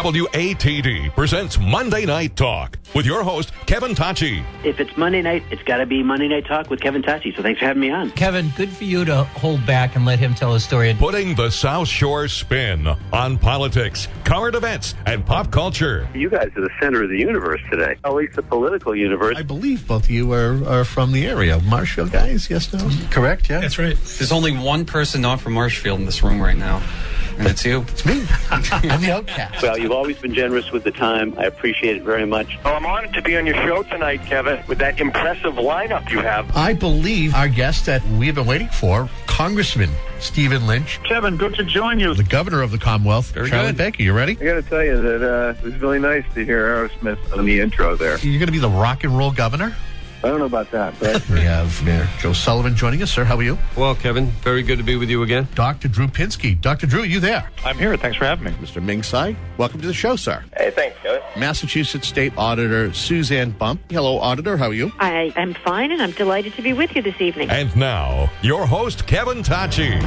WATD presents Monday Night Talk with your host, Kevin Tacci. If it's Monday night, it's got to be Monday Night Talk with Kevin Tacci, so thanks for having me on. Kevin, good for you to hold back and let him tell his story. Putting the South Shore spin on politics, current events, and pop culture. You guys are the center of the universe today, at least the political universe. I believe both of you are from the area. Marshfield guys, yes, no? Correct, yeah? That's right. There's only one person not from Marshfield in this room right now, and it's you. It's me. I'm the outcast. Well, you've always been generous with the time. I appreciate it very much. Oh, I'm honored to be on your show tonight, Kevin, with that impressive lineup you have. I believe our guest that we've been waiting for, Congressman Stephen Lynch. Kevin, good to join you. The governor of the Commonwealth, Charlotte Baker. You ready? I got to tell you that it was really nice to hear Aerosmith on the intro there. You're going to be the rock and roll governor? I don't know about that, but... We have Mayor Joe Sullivan joining us. Sir, how are you? Well, Kevin, very good to be with you again. Dr. Drew Pinsky. Dr. Drew, are you there? I'm here. Thanks for having me. Mr. Ming Tsai, welcome to the show, sir. Hey, thanks, Kevin. Massachusetts State Auditor Suzanne Bump. Hello, Auditor. How are you? I am fine, and I'm delighted to be with you this evening. And now, your host, Kevin Tacci.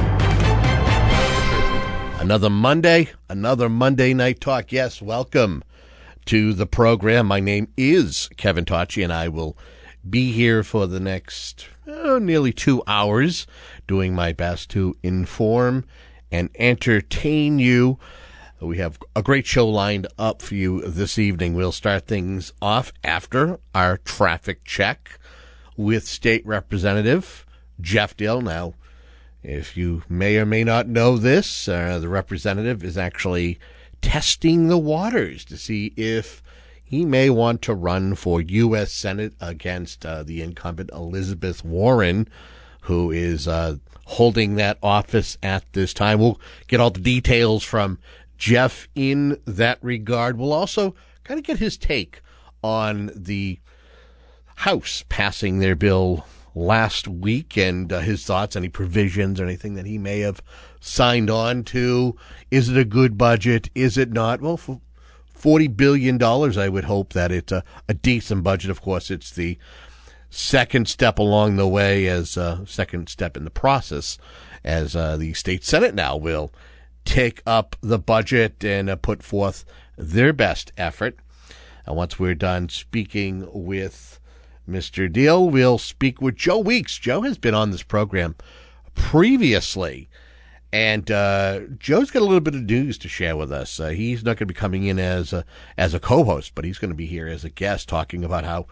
Another Monday Night Talk. Yes, welcome to the program. My name is Kevin Tacci, and I will be here for the next nearly 2 hours, doing my best to inform and entertain you. We have a great show lined up for you this evening. We'll start things off after our traffic check with State Representative Jeff Dill. Now, if you may or may not know this, the representative is actually testing the waters to see if he may want to run for U.S. Senate against the incumbent Elizabeth Warren, who is holding that office at this time. We'll get all the details from Jeff in that regard. We'll also kind of get his take on the House passing their bill last week and his thoughts, any provisions or anything that he may have signed on to. Is it a good budget? Is it not? Well, for $40 billion, I would hope that it's a decent budget. Of course, it's the second step along the way, as second step in the process, as the state Senate now will take up the budget and put forth their best effort. And once we're done speaking with Mr. Deal, we'll speak with Joe Weeks. Joe has been on this program previously, and Joe's got a little bit of news to share with us. He's not going to be coming in as a co-host, but he's going to be here as a guest, talking about how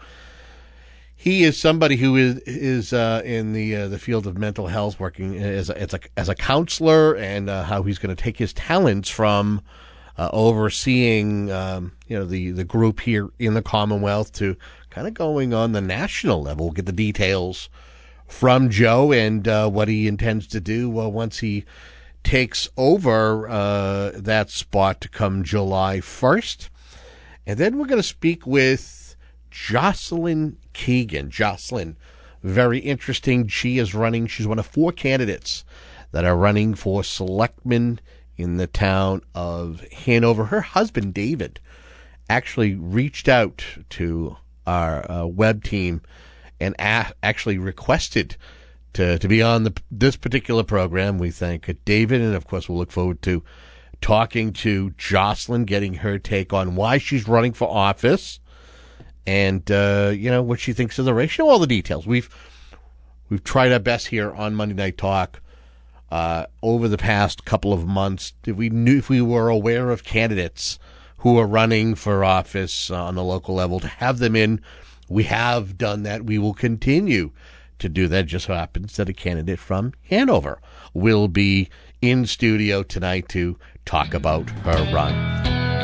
he is somebody who is in the field of mental health, working as a counselor, and how he's going to take his talents from overseeing the group here in the Commonwealth to kind of going on the national level. We'll get the details from Joe and what he intends to do once he takes over that spot to come July 1st. And then we're going to speak with Jocelyn Keegan. Jocelyn, very interesting. She's one of 4 candidates that are running for selectman in the town of Hanover. Her husband, David, actually reached out to our web team and actually requested to be on this particular program. We thank David, and of course we'll look forward to talking to Jocelyn, getting her take on why she's running for office, and what she thinks of the race. All the details. We've tried our best here on Monday Night Talk over the past couple of months. If we were aware of candidates who are running for office on the local level, to have them in. We have done that. We will continue to do that. It just so happens that a candidate from Hanover will be in studio tonight to talk about her run.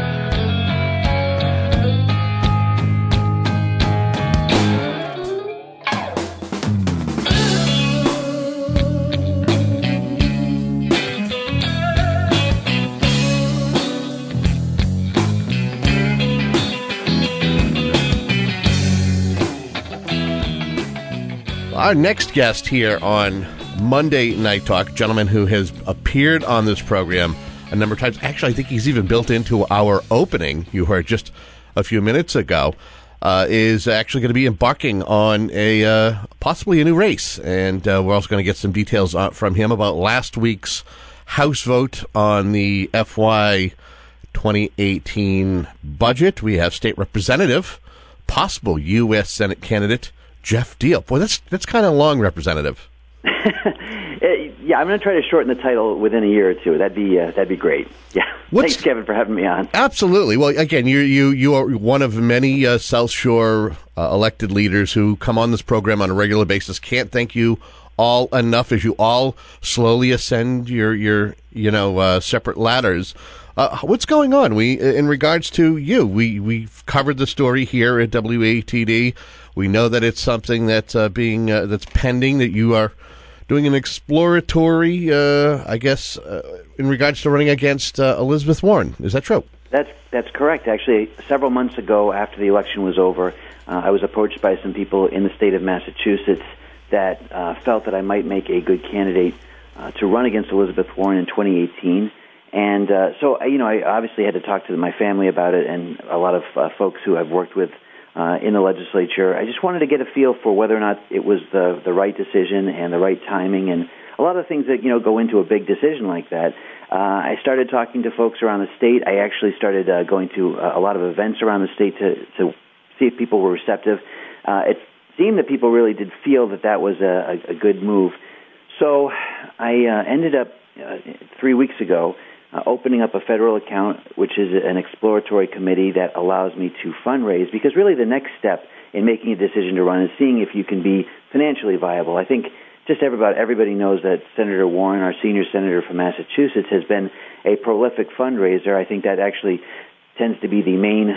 Our next guest here on Monday Night Talk, a gentleman who has appeared on this program a number of times. Actually, I think he's even built into our opening you heard just a few minutes ago, is actually going to be embarking on possibly a new race. And we're also going to get some details from him about last week's House vote on the FY 2018 budget. We have State Representative, possible U.S. Senate candidate, Jeff Deal. Boy, that's kind of long, Representative. Yeah, I'm going to try to shorten the title within a year or two. That'd be great. Yeah. Thanks, Kevin, for having me on. Absolutely. Well, again, you are one of many South Shore elected leaders who come on this program on a regular basis. Can't thank you all enough as you all slowly ascend your separate ladders. What's going on? In regards to you, we've covered the story here at WATD. We know that it's something that's that's pending, that you are doing an exploratory, in regards to running against Elizabeth Warren. Is that true? That's correct. Actually, several months ago, after the election was over, I was approached by some people in the state of Massachusetts that felt that I might make a good candidate to run against Elizabeth Warren in 2018. And so, I obviously had to talk to my family about it and a lot of folks who I've worked with in the legislature. I just wanted to get a feel for whether or not it was the right decision and the right timing, and a lot of things that go into a big decision like that. I started talking to folks around the state. I actually started going to a lot of events around the state to see if people were receptive. It seemed that people really did feel that was a good move. So I ended up 3 weeks ago opening up a federal account, which is an exploratory committee that allows me to fundraise, because really the next step in making a decision to run is seeing if you can be financially viable. I think just everybody knows that Senator Warren, our senior senator from Massachusetts, has been a prolific fundraiser. I think that actually tends to be the main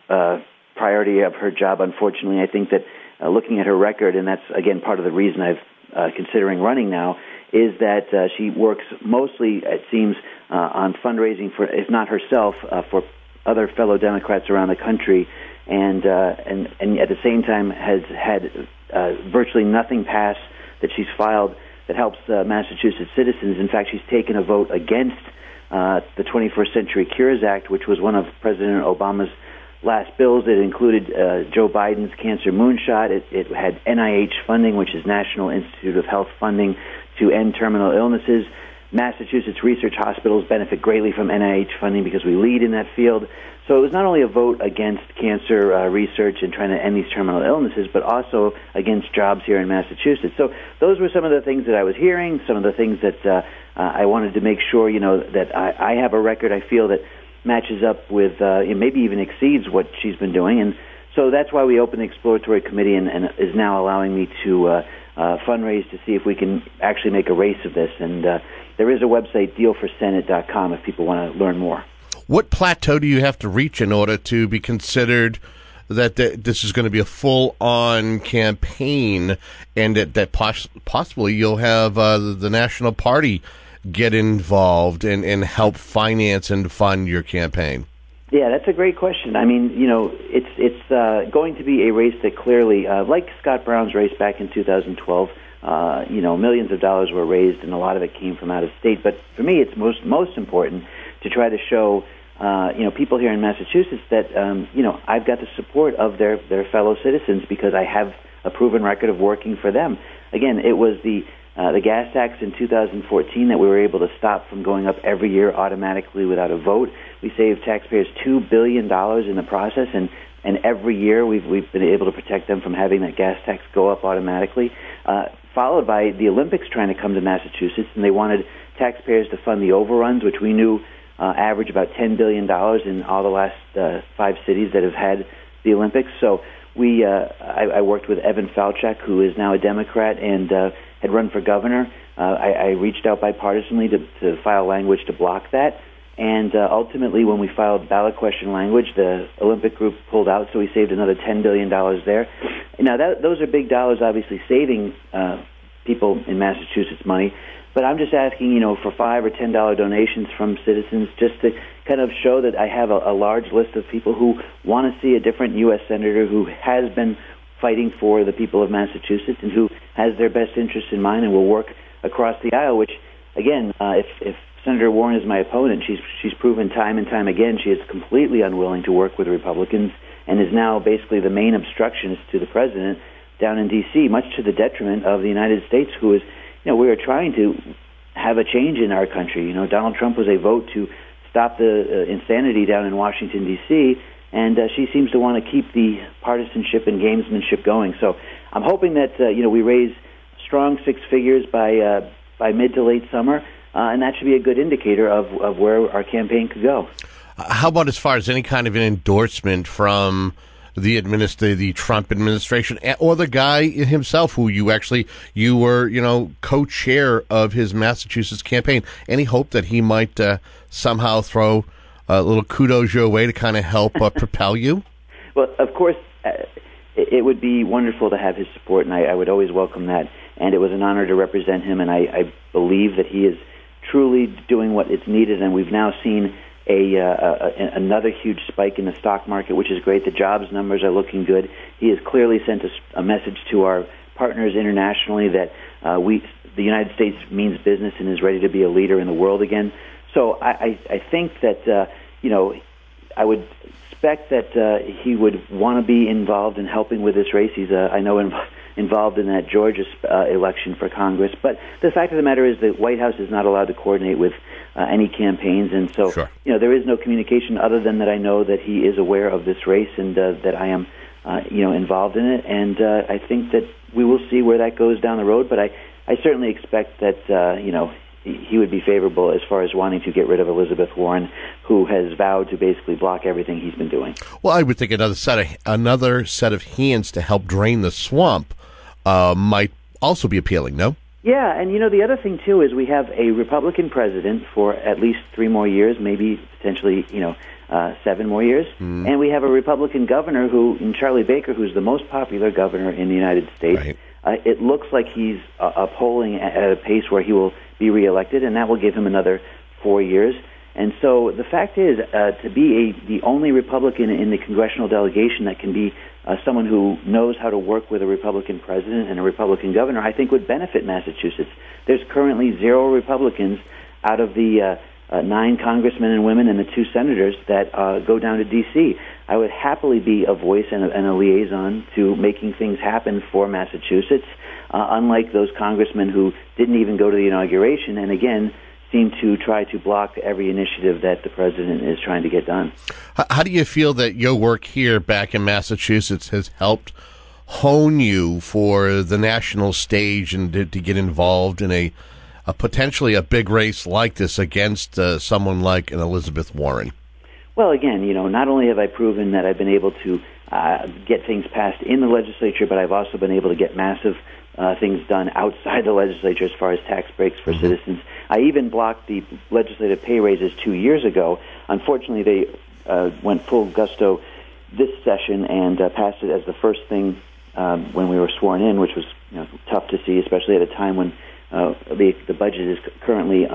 priority of her job, unfortunately. I think that looking at her record, and that's, again, part of the reason I've considering running now, is that she works mostly, it seems, on fundraising for, if not herself, for other fellow Democrats around the country, and at the same time has had virtually nothing pass that she's filed that helps Massachusetts citizens. In fact, she's taken a vote against the 21st Century Cures Act, which was one of President Obama's last bills. It included Joe Biden's cancer moonshot. It had NIH funding, which is National Institute of Health funding, to end terminal illnesses. Massachusetts research hospitals benefit greatly from NIH funding because we lead in that field. So it was not only a vote against cancer research and trying to end these terminal illnesses, but also against jobs here in Massachusetts. So those were some of the things that I was hearing, some of the things that I wanted to make sure, that I have a record I feel that matches up with, maybe even exceeds what she's been doing. And so that's why we opened the exploratory committee and is now allowing me to fundraise to see if we can actually make a race of this. And there is a website, dealforsenate.com, if people want to learn more. What plateau do you have to reach in order to be considered that this is going to be a full-on campaign, and that possibly you'll have the National Party get involved and help finance and fund your campaign? Yeah, that's a great question. I mean, it's going to be a race that clearly, like Scott Brown's race back in 2012, millions of dollars were raised, and a lot of it came from out of state. But for me, it's most important to try to show, people here in Massachusetts that, I've got the support of their fellow citizens because I have a proven record of working for them. Again, it was the gas tax in 2014 that we were able to stop from going up every year automatically without a vote. We saved taxpayers $2 billion in the process, and every year we've been able to protect them from having that gas tax go up automatically. Followed by the Olympics trying to come to Massachusetts, and they wanted taxpayers to fund the overruns, which we knew average about $10 billion in all the last 5 cities that have had the Olympics. So I worked with Evan Falchuk, who is now a Democrat and had run for governor. I reached out bipartisanly to file language to block that. And ultimately, when we filed ballot question language, the Olympic group pulled out, so we saved another $10 billion there. Now, those are big dollars, obviously, saving people in Massachusetts money. But I'm just asking, for $5 or $10 donations from citizens, just to kind of show that I have a large list of people who want to see a different U.S. senator who has been fighting for the people of Massachusetts and who has their best interests in mind and will work across the aisle, which, again, if Senator Warren is my opponent, she's proven time and time again she is completely unwilling to work with Republicans and is now basically the main obstructionist to the president down in D.C., much to the detriment of the United States, who is, we are trying to have a change in our country. Donald Trump was a vote to stop the insanity down in Washington, D.C., and she seems to want to keep the partisanship and gamesmanship going. So I'm hoping that we raise strong six figures by mid to late summer, and that should be a good indicator of where our campaign could go. How about as far as any kind of an endorsement from the Trump administration, or the guy himself who you were co-chair of his Massachusetts campaign? Any hope that he might somehow throw a little kudos your way to kind of help propel you? Well, of course, it would be wonderful to have his support, and I would always welcome that. And it was an honor to represent him, and I believe that he is truly doing what is needed. And we've now seen another huge spike in the stock market, which is great. The jobs numbers are looking good. He has clearly sent a message to our partners internationally that the United States means business and is ready to be a leader in the world again. So I think that I would expect that he would want to be involved in helping with this race. He's involved in that Georgia election for Congress. But the fact of the matter is the White House is not allowed to coordinate with any campaigns, and so sure. There is no communication other than that I know that he is aware of this race and that I am involved in it, and I think that we will see where that goes down the road. But I certainly expect that he would be favorable as far as wanting to get rid of Elizabeth Warren, who has vowed to basically block everything he's been doing. Well, I would think another set of hands to help drain the swamp might also be appealing, no? Yeah, and the other thing too is we have a Republican president for at least 3 more years, maybe potentially 7 more years, and we have a Republican governor in Charlie Baker, who's the most popular governor in the United States. Right. It looks like he's polling at a pace where he will be reelected, and that will give him another 4 years. And so the fact is, to be the only Republican in the congressional delegation that can be someone who knows how to work with a Republican president and a Republican governor, I think would benefit Massachusetts. There's currently 0 Republicans out of the 9 congressmen and women and the 2 senators that go down to D.C. I would happily be a voice and a liaison to making things happen for Massachusetts, unlike those congressmen who didn't even go to the inauguration and, again, seem to try to block every initiative that the president is trying to get done. How do you feel that your work here back in Massachusetts has helped hone you for the national stage and to get involved in a potentially a big race like this against someone like an Elizabeth Warren? Well, again, not only have I proven that I've been able to get things passed in the legislature, but I've also been able to get massive things done outside the legislature as far as tax breaks for citizens. I even blocked the legislative pay raises 2 years ago. Unfortunately, they went full gusto this session and passed it as the first thing when we were sworn in, which was tough to see, especially at a time when the budget is currently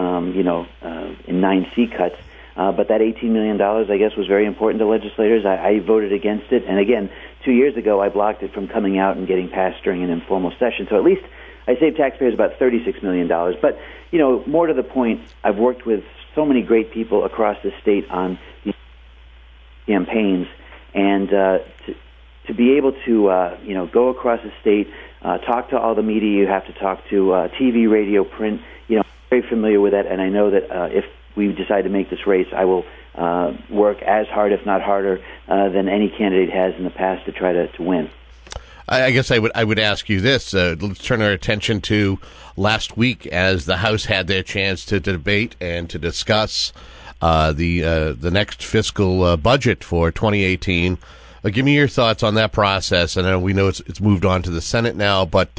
in 9 C cuts. But that $18 million, I guess, was very important to legislators. I voted against it. And again, 2 years ago, I blocked it from coming out and getting passed during an informal session. So at least I saved taxpayers about $36 million. But, more to the point, I've worked with so many great people across the state on these campaigns. And to be able to, go across the state, talk to all the media you have to talk to, TV, radio, print, I'm very familiar with that. And I know that if we decide to make this race, I will work as hard, if not harder, than any candidate has in the past to try to win. I guess I would ask you this. Let's turn our attention to last week as the House had their chance to debate and to discuss the next fiscal budget for 2018. Give me your thoughts on that process. I know we know it's moved on to the Senate now, but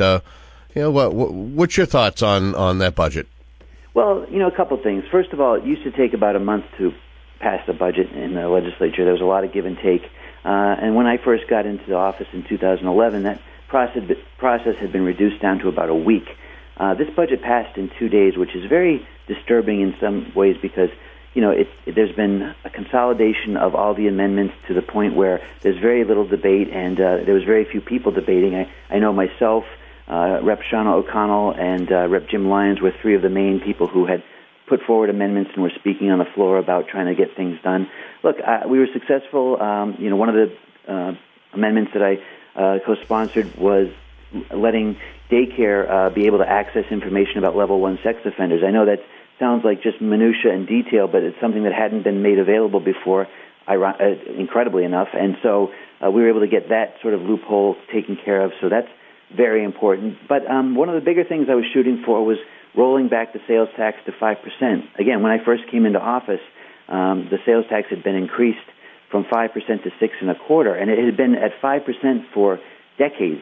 what's your thoughts on that budget? Well, a couple of things. First of all, it used to take about a month to pass a budget in the legislature. There was a lot of give and take. And when I first got into the office in 2011, that process had been reduced down to about a week. This budget passed in 2 days, which is very disturbing in some ways because, there's been a consolidation of all the amendments to the point where there's very little debate and there was very few people debating. I know myself, Rep. Shauna O'Connell and Rep. Jim Lyons were 3 of the main people who had put forward amendments and were speaking on the floor about trying to get things done. Look, we were successful. One of the amendments that I co-sponsored was letting daycare be able to access information about level 1 sex offenders. I know that's sounds like just minutia and detail, but it's something that hadn't been made available before, incredibly enough. And so we were able to get that sort of loophole taken care of. So that's very important. But one of the bigger things I was shooting for was rolling back the sales tax to 5%. Again, when I first came into office, the sales tax had been increased from 5% to 6.25%, and it had been at 5% for decades,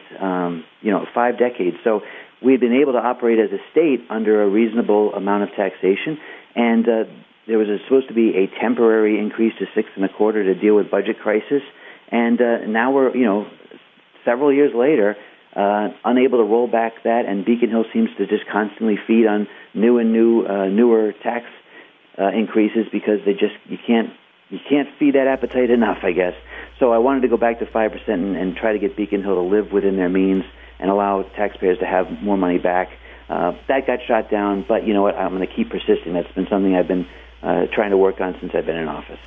5 decades. So we've been able to operate as a state under a reasonable amount of taxation, and there was supposed to be a temporary increase to 6.25% to deal with budget crisis, and now we're, several years later, unable to roll back that, and Beacon Hill seems to just constantly feed on newer tax increases because you can't feed that appetite enough, I guess. So I wanted to go back to 5% and try to get Beacon Hill to live within their means and allow taxpayers to have more money back. That got shot down, but you know what? I'm going to keep persisting. That's been something I've been trying to work on since I've been in office.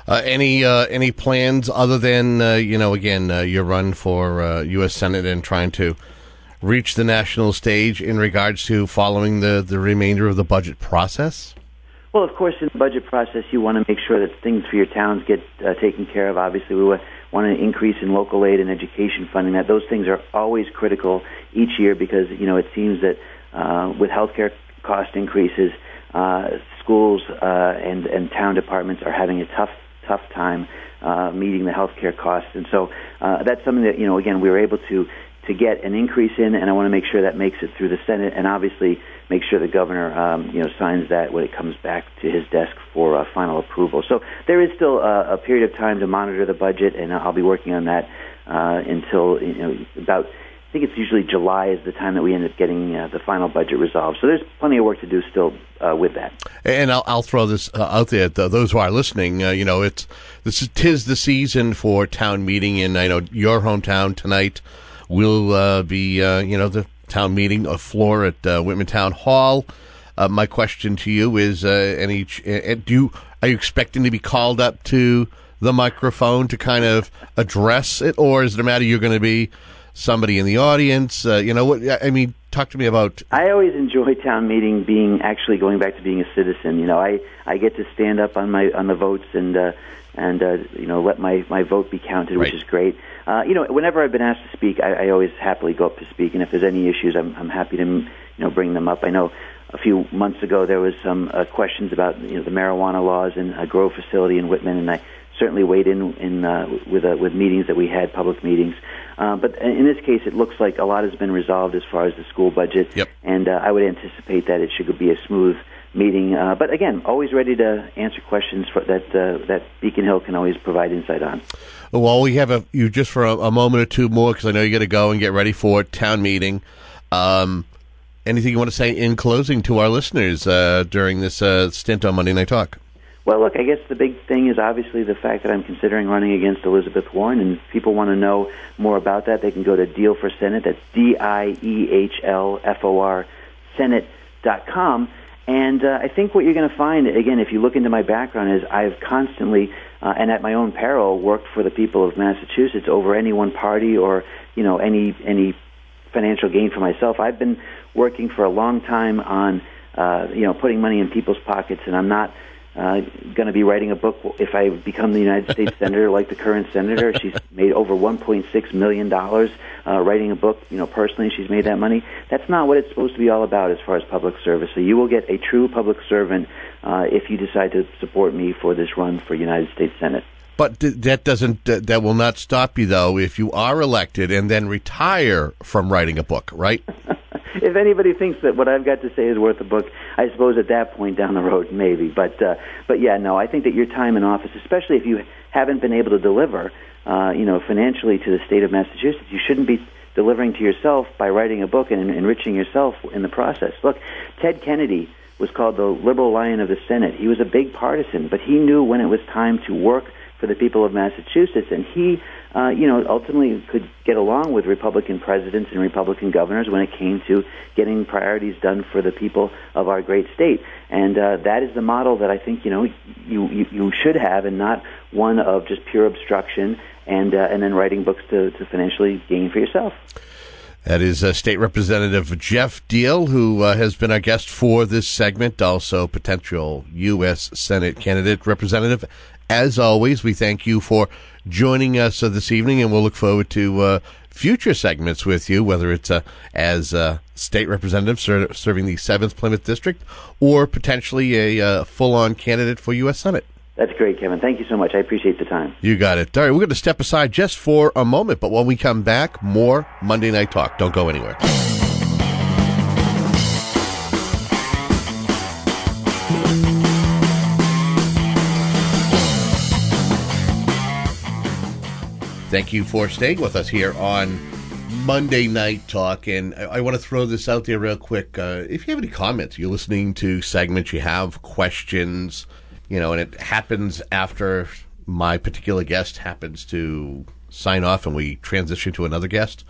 Any plans other than your run for U.S. Senate and trying to reach the national stage in regards to following the remainder of the budget process? Well, of course, in the budget process, you want to make sure that things for your towns get taken care of. Obviously, we want an increase in local aid and education funding. That those things are always critical each year because it seems that with healthcare cost increases, schools and town departments are having a tough time meeting the healthcare costs, and so that's something that again we were able to get an increase in, and I want to make sure that makes it through the Senate, and obviously make sure the governor signs that when it comes back to his desk for final approval. So there is still a period of time to monitor the budget, and I'll be working on that until about. I think it's usually July is the time that we end up getting the final budget resolved. So there's plenty of work to do still with that. And I'll throw this out there. Those who are listening, tis the season for town meeting, and I know your hometown tonight will be the town meeting floor at Whitman Town Hall. My question to you is: are you expecting to be called up to the microphone to kind of address it, or is it a matter you're going to be somebody in the audience? Talk to me about. I always enjoy town meeting going back to being a citizen. I get to stand up on the votes and let my vote be counted, which is great. Whenever I've been asked to speak, I always happily go up to speak, and if there's any issues, I'm happy to bring them up. I know a few months ago there was some questions about the marijuana laws in a grow facility in Whitman, and I certainly weighed in with meetings that we had, public meetings. But in this case, it looks like a lot has been resolved as far as the school budget, and I would anticipate that it should be a smooth meeting. But again, always ready to answer questions that Beacon Hill can always provide insight on. Well, we have you just for a moment or two more because I know you got to go and get ready for town meeting. Anything you want to say in closing to our listeners during this stint on Monday Night Talk? Well, look, I guess the big thing is obviously the fact that I'm considering running against Elizabeth Warren, and if people want to know more about that, they can go to Deal for Senate. That's DIEHLFOR Senate.com. And I think what you're going to find, again, if you look into my background, is I've constantly, and at my own peril, worked for the people of Massachusetts over any one party or, any financial gain for myself. I've been working for a long time on, putting money in people's pockets, and I'm not going to be writing a book if I become the United States Senator like the current senator. She's made over $1.6 million writing a book. Personally, she's made that money. That's not what it's supposed to be all about as far as public service. So you will get a true public servant if you decide to support me for this run for United States Senate. But that will not stop you, though, if you are elected and then retire from writing a book, right? If anybody thinks that what I've got to say is worth a book, I suppose at that point down the road, maybe. But yeah, no, I think that your time in office, especially if you haven't been able to deliver, financially to the state of Massachusetts, you shouldn't be delivering to yourself by writing a book and enriching yourself in the process. Look, Ted Kennedy was called the liberal lion of the Senate. He was a big partisan, but he knew when it was time to work for the people of Massachusetts, and he ultimately could get along with Republican presidents and Republican governors when it came to getting priorities done for the people of our great state. And that is the model that I think you should have, and not one of just pure obstruction and then writing books to financially gain for yourself. That is State Representative Jeff Diehl, who has been our guest for this segment, also potential U.S. Senate candidate representative. As always, we thank you for joining us this evening, and we'll look forward to future segments with you, whether it's as state representative serving the 7th Plymouth District or potentially a full-on candidate for U.S. Senate. That's great, Kevin. Thank you so much. I appreciate the time. You got it. All right, we're going to step aside just for a moment, but when we come back, more Monday Night Talk. Don't go anywhere. Thank you for staying with us here on Monday Night Talk, and I want to throw this out there real quick. If you have any comments, you're listening to segments, you have questions, and it happens after my particular guest happens to sign off and we transition to another guest,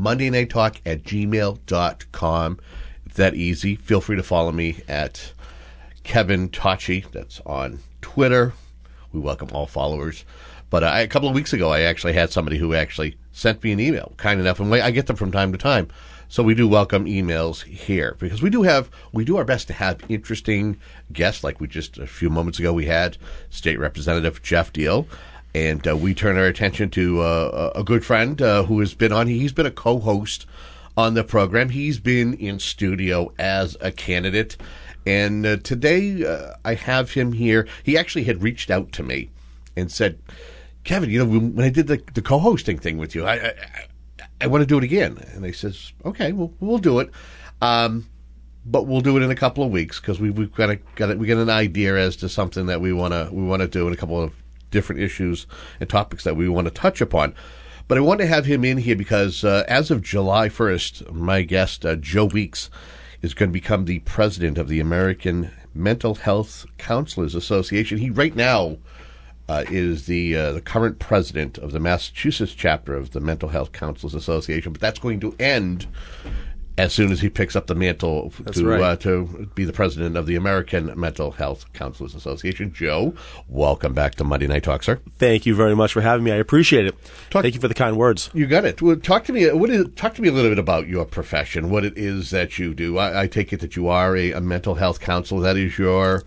MondayNightTalk@gmail.com. It's that easy. Feel free to follow me at Kevin Tocci. That's on Twitter. We welcome all followers. But a couple of weeks ago, I actually had somebody who actually sent me an email, kind enough, and I get them from time to time. So we do welcome emails here because we do our best to have interesting guests. Like just a few moments ago, we had State Representative Jeff Diehl, and we turn our attention to a good friend who has been on. He's been a co-host on the program. He's been in studio as a candidate, and today I have him here. He actually had reached out to me and said, Kevin, when I did the co-hosting thing with you, I want to do it again. And I says, okay, we'll do it. But we'll do it in a couple of weeks because we got an idea as to something that we want to do and a couple of different issues and topics that we want to touch upon. But I want to have him in here because as of July 1st, my guest, Joe Weeks, is going to become the president of the American Mental Health Counselors Association. He right now is the current president of the Massachusetts chapter of the Mental Health Counselors Association, but that's going to end as soon as he picks up the mantle to be the president of the American Mental Health Counselors Association. Joe, welcome back to Monday Night Talk, sir. Thank you very much for having me. I appreciate it. Thank you for the kind words. You got it. Well, talk to me a little bit about your profession, what it is that you do. I take it that you are a mental health counselor. That is your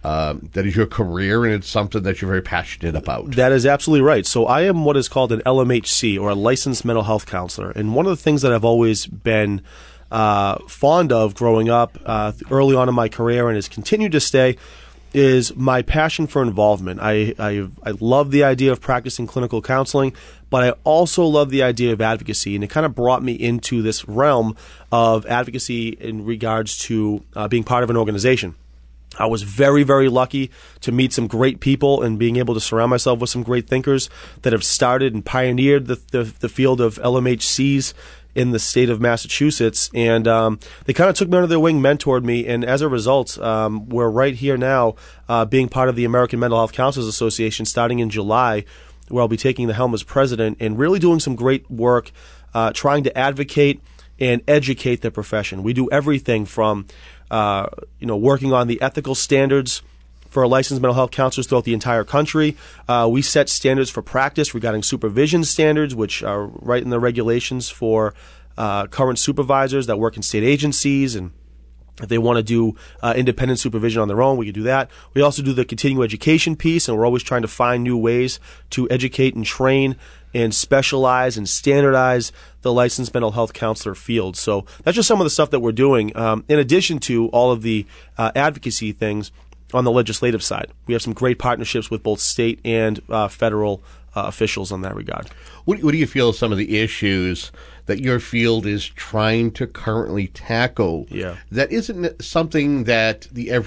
career, and it's something that you're very passionate about. That is absolutely right. So I am what is called an LMHC, or a licensed mental health counselor. And one of the things that I've always been fond of growing up early on in my career and has continued to stay is my passion for involvement. I love the idea of practicing clinical counseling, but I also love the idea of advocacy, and it kind of brought me into this realm of advocacy in regards to being part of an organization. I was very, very lucky to meet some great people and being able to surround myself with some great thinkers that have started and pioneered the field of LMHCs in the state of Massachusetts. And they kind of took me under their wing, mentored me, and as a result, we're right here now being part of the American Mental Health Counselors Association starting in July, where I'll be taking the helm as president and really doing some great work trying to advocate and educate the profession. We do everything from working on the ethical standards for licensed mental health counselors throughout the entire country. We set standards for practice regarding supervision standards, which are right in the regulations for current supervisors that work in state agencies. And if they want to do independent supervision on their own, we can do that. We also do the continuing education piece, and we're always trying to find new ways to educate and train and specialize and standardize the licensed mental health counselor field. So that's just some of the stuff that we're doing. In addition to all of the advocacy things on the legislative side, we have some great partnerships with both state and federal officials on that regard. What do you feel some of the issues that your field is trying to currently tackle that isn't something that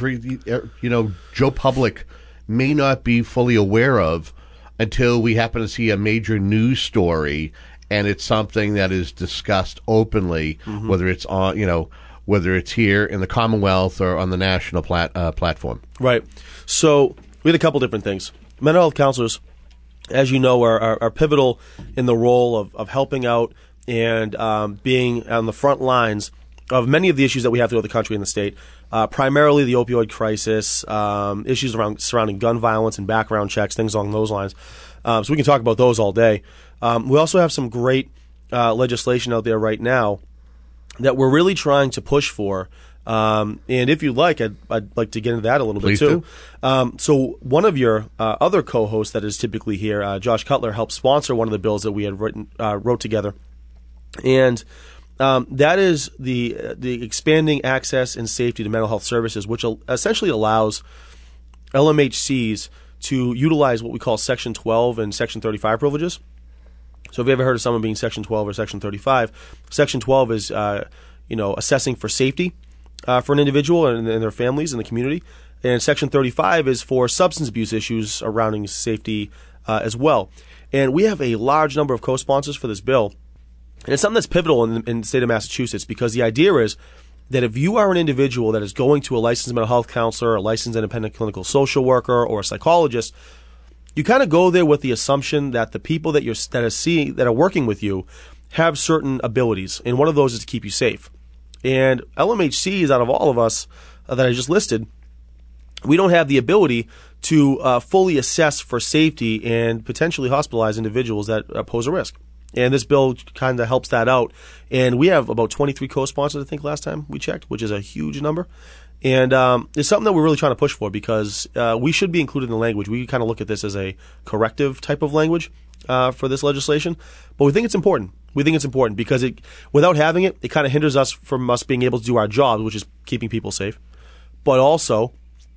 Joe public may not be fully aware of until we happen to see a major news story and it's something that is discussed openly, whether it's on, whether it's here in the Commonwealth or on the national platform? Right. So we had a couple different things. Mental health counselors, as you know, are pivotal in the role of helping out and being on the front lines of many of the issues that we have throughout the country and the state, primarily the opioid crisis, issues surrounding gun violence and background checks, things along those lines. So we can talk about those all day. We also have some great legislation out there right now that we're really trying to push for. And if you'd like, I'd like to get into that a little Please bit too. So one of your other co-hosts that is typically here, Josh Cutler, helped sponsor one of the bills that we had wrote together, and that is the expanding access and safety to mental health services, which essentially allows LMHCs to utilize what we call Section 12 and Section 35 privileges. So if you ever heard of someone being Section 12 or Section 35, Section 12 is assessing for safety for an individual and their families and the community, and Section 35 is for substance abuse issues surrounding safety as well. And we have a large number of co-sponsors for this bill, and it's something that's pivotal in the state of Massachusetts, because the idea is that if you are an individual that is going to a licensed mental health counselor, a licensed independent clinical social worker, or a psychologist, you kind of go there with the assumption that the people that are working with you have certain abilities, and one of those is to keep you safe. And LMHCs, out of all of us that I just listed, we don't have the ability to fully assess for safety and potentially hospitalize individuals that pose a risk. And this bill kind of helps that out. And we have about 23 co-sponsors, I think, last time we checked, which is a huge number. And it's something that we're really trying to push for, because we should be included in the language. We kind of look at this as a corrective type of language for this legislation. But we think it's important. We think it's important because without having it, it kind of hinders us from us being able to do our jobs, which is keeping people safe. But also,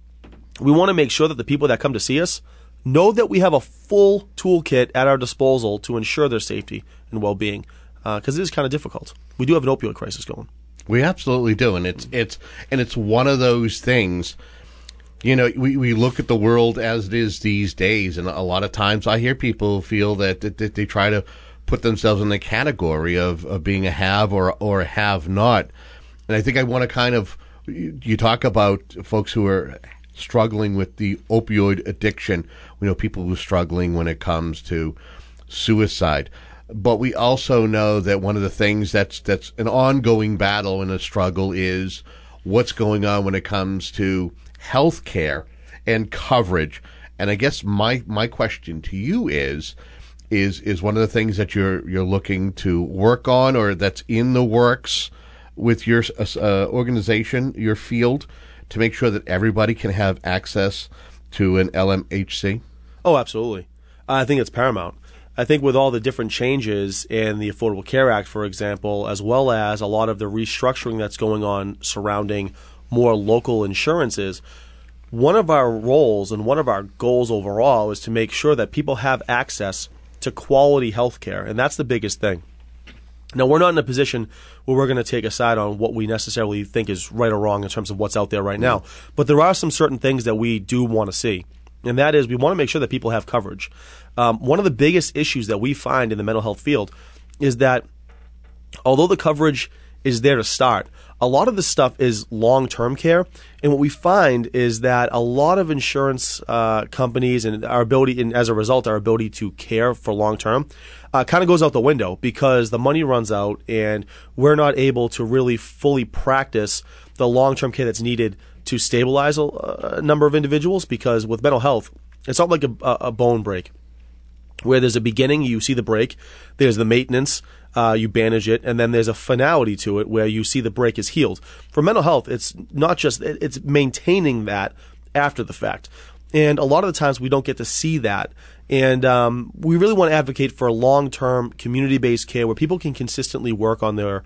we want to make sure that the people that come to see us know that we have a full toolkit at our disposal to ensure their safety and well-being, because it is kind of difficult. We do have an opioid crisis going. We absolutely do, and it's one of those things. You know, we look at the world as it is these days, and a lot of times I hear people feel that they try to put themselves in the category of being a have or a have not. And I think I want to kind of, you talk about folks who are struggling with the opioid addiction. We know people who are struggling when it comes to suicide. But we also know that one of the things that's an ongoing battle and a struggle is what's going on when it comes to health care and coverage. And I guess my question to you is one of the things that you're looking to work on, or that's in the works with your organization, your field, to make sure that everybody can have access to an LMHC? Oh, absolutely. I think it's paramount. I think with all the different changes in the Affordable Care Act, for example, as well as a lot of the restructuring that's going on surrounding more local insurances, one of our roles and one of our goals overall is to make sure that people have access to quality health care, and that's the biggest thing. Now, we're not in a position where we're going to take a side on what we necessarily think is right or wrong in terms of what's out there right now, but there are some certain things that we do want to see, and that is we want to make sure that people have coverage. One of the biggest issues that we find in the mental health field is that although the coverage is there to start, a lot of this stuff is long-term care, and what we find is that a lot of insurance companies and our ability, and as a result, our ability to care for long-term kind of goes out the window because the money runs out, and we're not able to really fully practice the long-term care that's needed to stabilize a number of individuals, because with mental health, it's not like a bone break where there's a beginning, you see the break, there's the maintenance, you bandage it, and then there's a finality to it where you see the break is healed. For mental health, it's not just, it's maintaining that after the fact. And a lot of the times we don't get to see that. And we really want to advocate for long-term community-based care where people can consistently work on their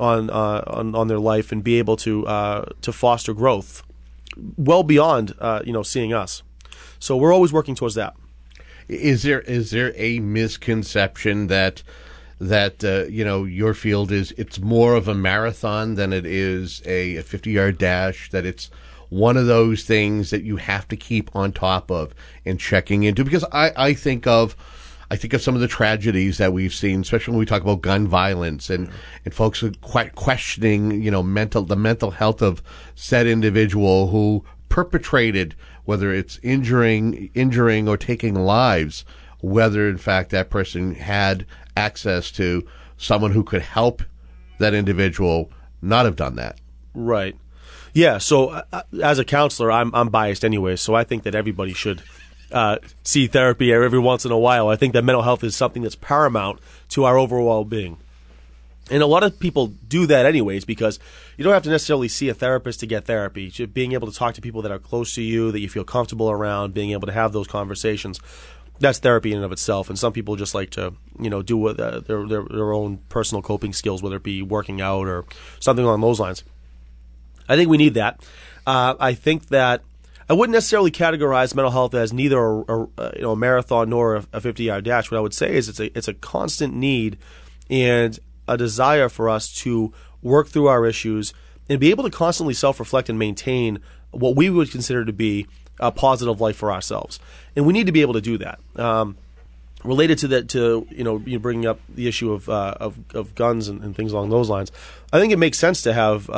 their life and be able to foster growth well beyond seeing us. So we're always working towards that. Is there a misconception that your field it's more of a marathon than it is a 50-yard dash, that it's one of those things that you have to keep on top of and checking into? Because I think of some of the tragedies that we've seen, especially when we talk about gun violence and folks are quite questioning, the mental health of said individual who perpetrated, whether it's injuring or taking lives, whether in fact that person had access to someone who could help that individual not have done that. Right. Yeah. So as a counselor, I'm biased anyway. So I think that everybody should see therapy every once in a while. I think that mental health is something that's paramount to our overall being. And a lot of people do that anyways because you don't have to necessarily see a therapist to get therapy. Just being able to talk to people that are close to you, that you feel comfortable around, being able to have those conversations, that's therapy in and of itself. And some people just like to, do their own personal coping skills, whether it be working out or something along those lines. I think we need that. I think that I wouldn't necessarily categorize mental health as neither a marathon nor a 50-yard dash. What I would say is it's a constant need and a desire for us to work through our issues and be able to constantly self-reflect and maintain what we would consider to be a positive life for ourselves. And we need to be able to do that. Related to that, you bringing up the issue of guns and things along those lines, I think it makes sense to have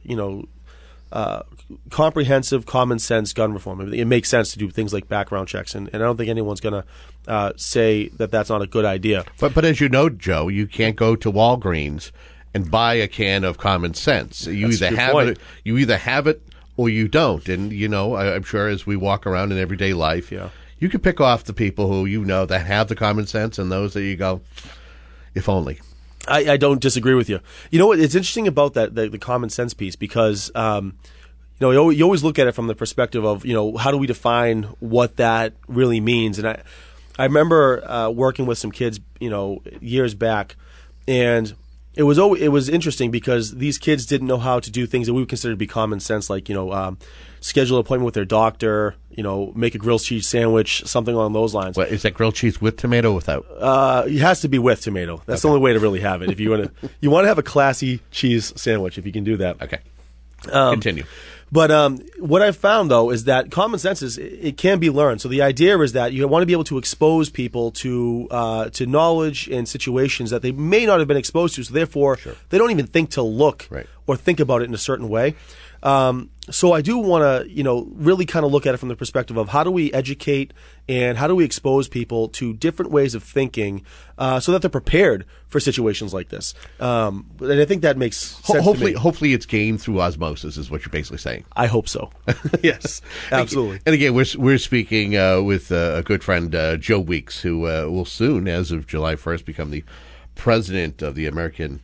comprehensive, common sense gun reform. I mean, it makes sense to do things like background checks, and I don't think anyone's going to say that that's not a good idea. But as you know, Joe, you can't go to Walgreens and buy a can of common sense. You either have it or you don't. And I'm sure as we walk around in everyday life, you can pick off the people who that have the common sense and those that you go, if only. I don't disagree with you. You know what? It's interesting about that the common sense piece because you always look at it from the perspective of how do we define what that really means. And I remember working with some kids years back, and it was interesting because these kids didn't know how to do things that we would consider to be common sense, like schedule an appointment with their doctor, make a grilled cheese sandwich, something along those lines. What, is that grilled cheese with tomato or without? It has to be with tomato. That's the only way to really have it. If you want to have a classy cheese sandwich, if you can do that. Okay. Continue. But what I've found, though, is that common sense it can be learned. So the idea is that you want to be able to expose people to knowledge and situations that they may not have been exposed to, so therefore they don't even think to look or think about it in a certain way. So I do want to, really kind of look at it from the perspective of how do we educate and how do we expose people to different ways of thinking so that they're prepared for situations like this. And I think that makes sense to me. Hopefully it's gained through osmosis is what you're basically saying. I hope so. Yes, absolutely. And again, we're speaking with a good friend, Joe Weeks, who will soon, as of July 1st, become the president of the American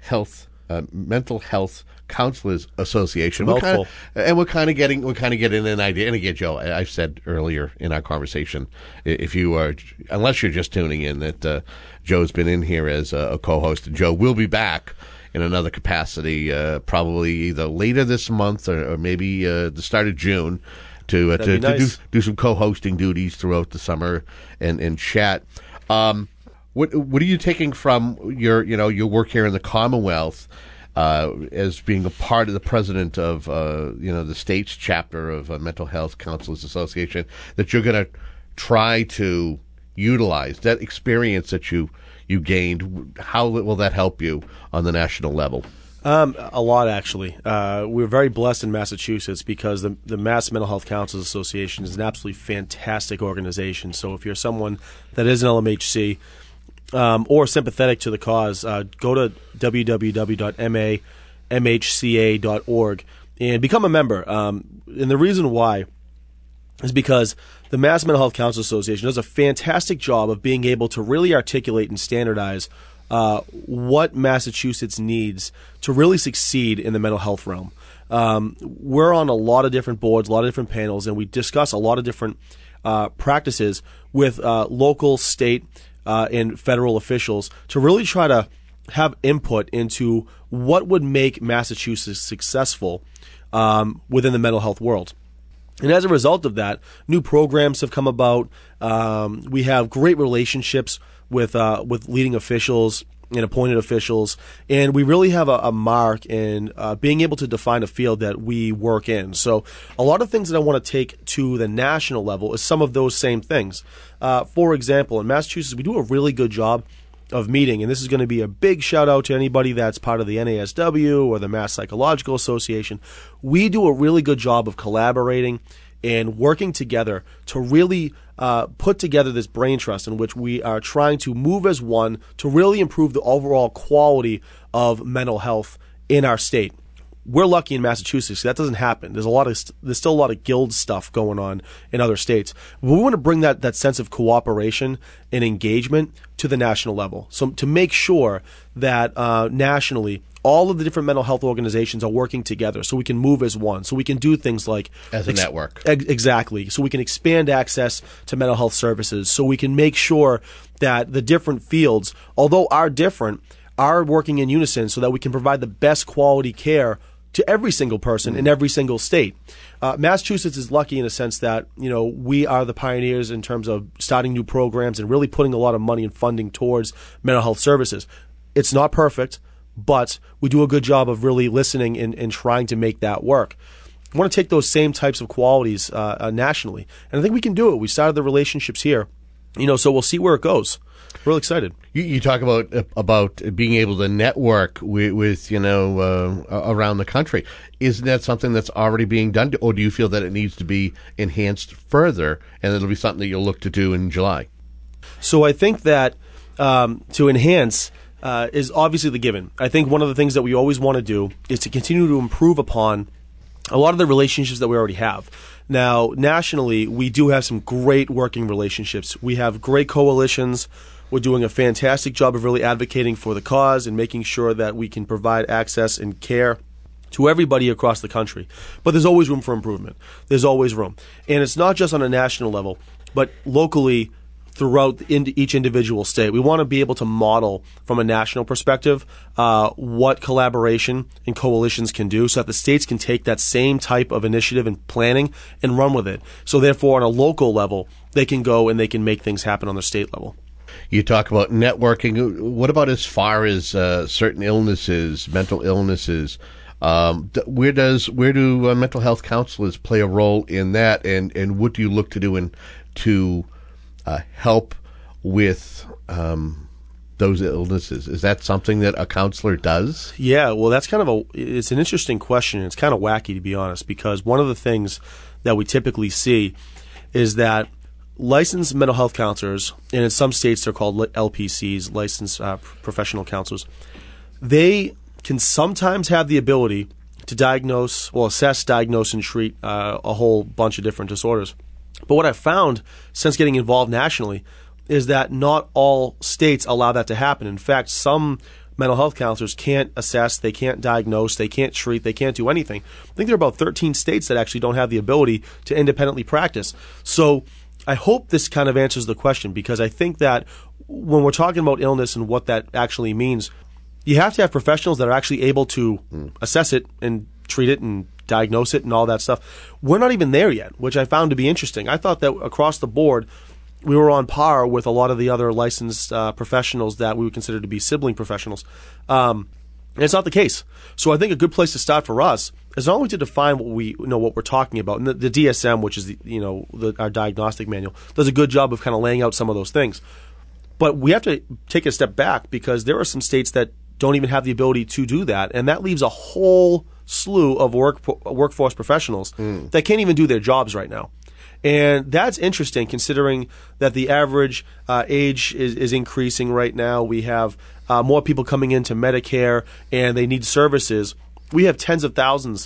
Mental Health Counselors Association. We're kind of getting an idea. And again, Joe, I said earlier in our conversation, unless you're just tuning in, that Joe's been in here as a co-host, and Joe will be back in another capacity, probably either later this month or maybe the start of June to do some co-hosting duties throughout the summer and chat. What are you taking from your work here in the Commonwealth as being a part of the president of the state's chapter of Mental Health Counselors Association, that you're going to try to utilize that experience that you gained? How will that help you on the national level? A lot, actually. We're very blessed in Massachusetts because the Mass Mental Health Counselors Association is an absolutely fantastic organization. So if you're someone that is an LMHC or sympathetic to the cause, go to www.mamhca.org and become a member. And the reason why is because the Mass Mental Health Counselors Association does a fantastic job of being able to really articulate and standardize what Massachusetts needs to really succeed in the mental health realm. We're on a lot of different boards, a lot of different panels, and we discuss a lot of different practices with local, state, and federal officials to really try to have input into what would make Massachusetts successful within the mental health world. And as a result of that, new programs have come about. We have great relationships with leading officials and appointed officials, and we really have a mark in being able to define a field that we work in. So a lot of things that I want to take to the national level is some of those same things. For example, in Massachusetts, we do a really good job of meeting, and this is going to be a big shout out to anybody that's part of the NASW or the Mass Psychological Association. We do a really good job of collaborating and working together to really put together this brain trust in which we are trying to move as one to really improve the overall quality of mental health in our state. we're lucky in Massachusetts. That doesn't happen. There's still a lot of guild stuff going on in other states. We want to bring that sense of cooperation and engagement to the national level. So to make sure that nationally, all of the different mental health organizations are working together so we can move as one. So we can do things like as a network. Exactly. So we can expand access to mental health services. So we can make sure that the different fields, although are different, are working in unison so that we can provide the best quality care to every single person in every single state. Massachusetts is lucky in a sense that, we are the pioneers in terms of starting new programs and really putting a lot of money and funding towards mental health services. It's not perfect, but we do a good job of really listening and trying to make that work. I want to take those same types of qualities nationally, and I think we can do it. We started the relationships here, so we'll see where it goes. Real excited. You talk about being able to network with around the country. Isn't that something that's already being done, or do you feel that it needs to be enhanced further, and it'll be something that you'll look to do in July? So I think that to enhance is obviously the given. I think one of the things that we always want to do is to continue to improve upon a lot of the relationships that we already have. Now, nationally, we do have some great working relationships. We have great coalitions. We're doing a fantastic job of really advocating for the cause and making sure that we can provide access and care to everybody across the country. But there's always room for improvement. There's always room. And it's not just on a national level, but locally throughout each individual state. We want to be able to model from a national perspective what collaboration and coalitions can do so that the states can take that same type of initiative and planning and run with it. So therefore, on a local level, they can go and they can make things happen on the state level. You talk about networking. What about as far as certain illnesses, mental illnesses? Where do mental health counselors play a role in that, and what do you look to do to help with those illnesses? Is that something that a counselor does? Yeah, well, that's it's an interesting question. It's kind of wacky, to be honest, because one of the things that we typically see is that licensed mental health counselors, and in some states they're called LPCs, licensed professional counselors, they can sometimes have the ability to assess, diagnose, and treat a whole bunch of different disorders. But what I've found since getting involved nationally is that not all states allow that to happen. In fact, some mental health counselors can't assess, they can't diagnose, they can't treat, they can't do anything. I think there are about 13 states that actually don't have the ability to independently practice. So I hope this kind of answers the question, because I think that when we're talking about illness and what that actually means, you have to have professionals that are actually able to assess it and treat it and diagnose it and all that stuff. We're not even there yet, which I found to be interesting. I thought that across the board, we were on par with a lot of the other licensed professionals that we would consider to be sibling professionals. And it's not the case. So I think a good place to start for us is not only to define what we're talking about, and the DSM, which is our diagnostic manual, does a good job of kind of laying out some of those things. But we have to take a step back, because there are some states that don't even have the ability to do that, and that leaves a whole slew of workforce professionals that can't even do their jobs right now. And that's interesting, considering that the average age is increasing right now. We have more people coming into Medicare, and they need services. We have tens of thousands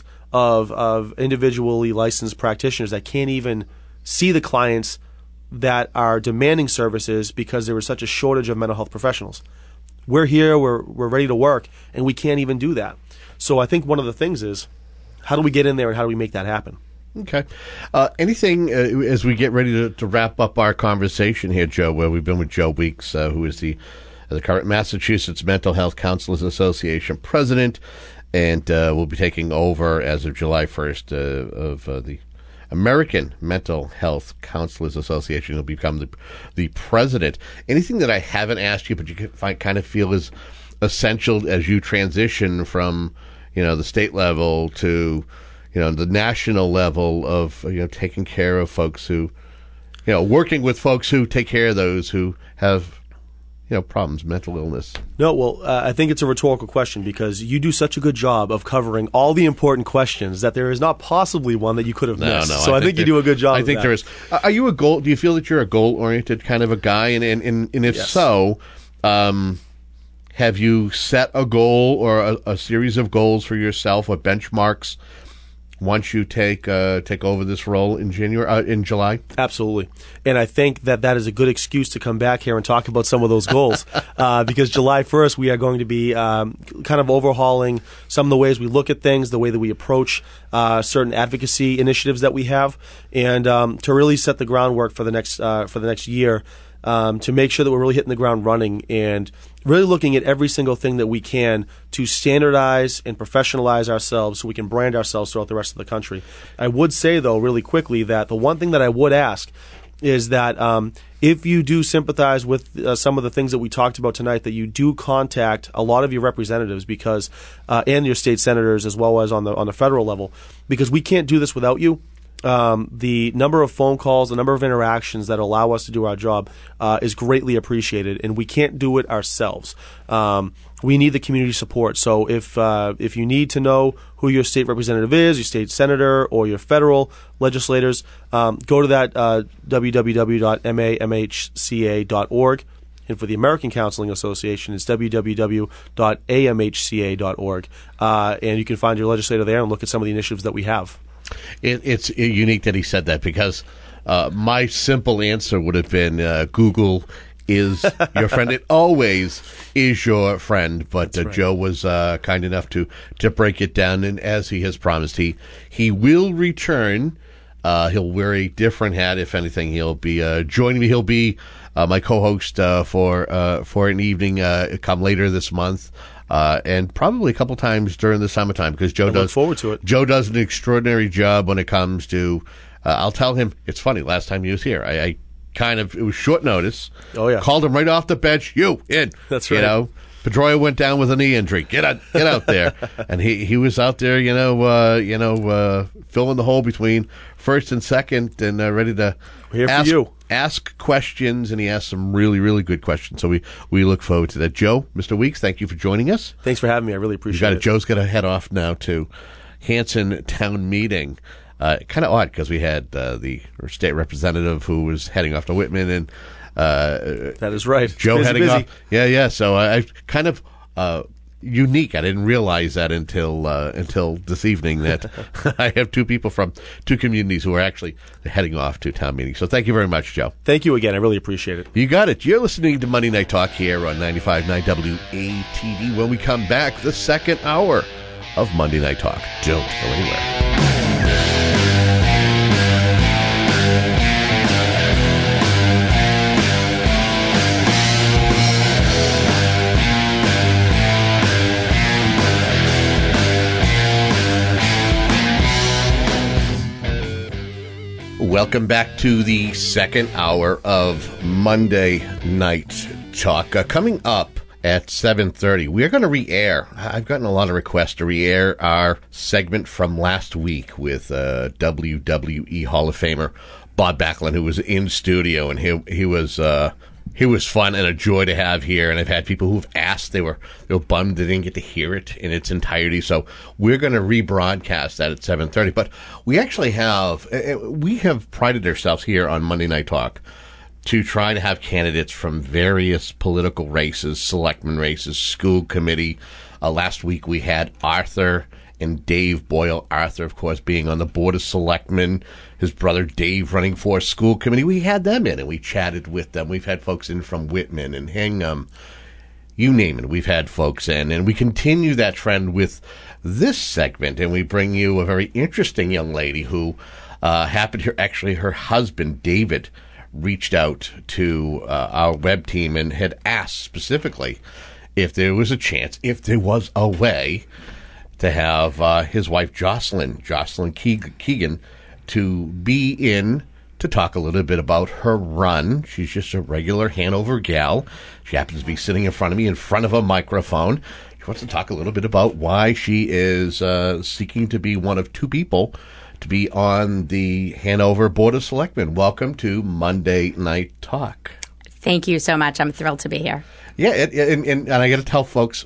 of individually licensed practitioners that can't even see the clients that are demanding services because there was such a shortage of mental health professionals. We're here, we're ready to work, and we can't even do that. So I think one of the things is, how do we get in there and how do we make that happen? Okay. Anything as we get ready to wrap up our conversation here, Joe, where we've been with Joe Weeks, who is the current Massachusetts Mental Health Counselors Association president, and will be taking over as of July 1st of the American Mental Health Counselors Association. He'll become the president. Anything that I haven't asked you, but you kind of feel is essential as you transition from the state level to the national level of taking care of folks who working with folks who take care of those who have problems, mental illness? No, well, I think it's a rhetorical question, because you do such a good job of covering all the important questions that there is not possibly one that you could have missed. No, so I think you do a good job. I think there is. Are you do you feel that you're a goal-oriented kind of a guy? And if yes. so, have you set a goal or a series of goals for yourself or benchmarks once you take over this role in July? Absolutely. And I think that is a good excuse to come back here and talk about some of those goals because July 1st we are going to be kind of overhauling some of the ways we look at things, the way that we approach certain advocacy initiatives that we have, and to really set the groundwork for the next year. To make sure that we're really hitting the ground running and really looking at every single thing that we can to standardize and professionalize ourselves so we can brand ourselves throughout the rest of the country. I would say, though, really quickly that the one thing that I would ask is that if you do sympathize with some of the things that we talked about tonight, that you do contact a lot of your representatives because and your state senators as well as on the federal level, because we can't do this without you. The number of phone calls, the number of interactions that allow us to do our job is greatly appreciated, and we can't do it ourselves. We need the community support. So if you need to know who your state representative is, your state senator, or your federal legislators, go to that www.mamhca.org. And for the American Counseling Association, it's www.amhca.org. And you can find your legislator there and look at some of the initiatives that we have. It's unique that he said that because my simple answer would have been Google is your friend. It always is your friend. But right. Joe was kind enough to break it down, and as he has promised, he will return. He'll wear a different hat, if anything. He'll be joining me. He'll be my co-host for an evening come later this month. And probably a couple times during the summertime because Joe look forward to it. Joe does an extraordinary job when it comes to. I'll tell him it's funny. Last time he was here, I kind of it was short notice. Oh yeah, called him right off the bench. You in? That's right. You know, Pedroia went down with a knee injury. Get out there, and he was out there. Filling the hole between first and second, and ready to ask questions, and he asked some really, really good questions. So we look forward to that. Joe, Mr. Weeks, thank you for joining us. Thanks for having me. I really appreciate it. Joe's got to head off now to Hanson Town Meeting. Kind of odd because we had the state representative who was heading off to Whitman, and that is right. Joe heading off. Yeah. So I kind of. Unique. I didn't realize that until this evening that I have two people from two communities who are actually heading off to town meeting. So thank you very much, Joe. Thank you again. I really appreciate it. You got it. You're listening to Monday Night Talk here on 95.9 WATD. When we come back, the second hour of Monday Night Talk. Don't go anywhere. Welcome back to the second hour of Monday Night Talk. Coming up at 7:30, we are going to re-air. I've gotten a lot of requests to re-air our segment from last week with WWE Hall of Famer Bob Backlund, who was in studio, and he was fun and a joy to have here. And I've had people who've asked, they were bummed they didn't get to hear it in its entirety. So we're going to rebroadcast that at 7:30. But we actually have prided ourselves here on Monday Night Talk to try to have candidates from various political races, selectmen races, school committee. Last week we had Arthur and Dave Boyle. Arthur, of course, being on the Board of Selectmen, his brother Dave running for school committee. We had them in and we chatted with them. We've had folks in from Whitman and Hingham. You name it, we've had folks in. And we continue that trend with this segment, and we bring you a very interesting young lady who happened here. Actually, her husband, David, reached out to our web team and had asked specifically if there was a chance, if there was a way to have his wife, Jocelyn Keegan, to be in to talk a little bit about her run. She's just a regular Hanover gal. She happens to be sitting in front of me in front of a microphone. She wants to talk a little bit about why she is seeking to be one of two people to be on the Hanover Board of Selectmen. Welcome to Monday Night Talk. Thank you so much. I'm thrilled to be here. Yeah, and I got to tell folks,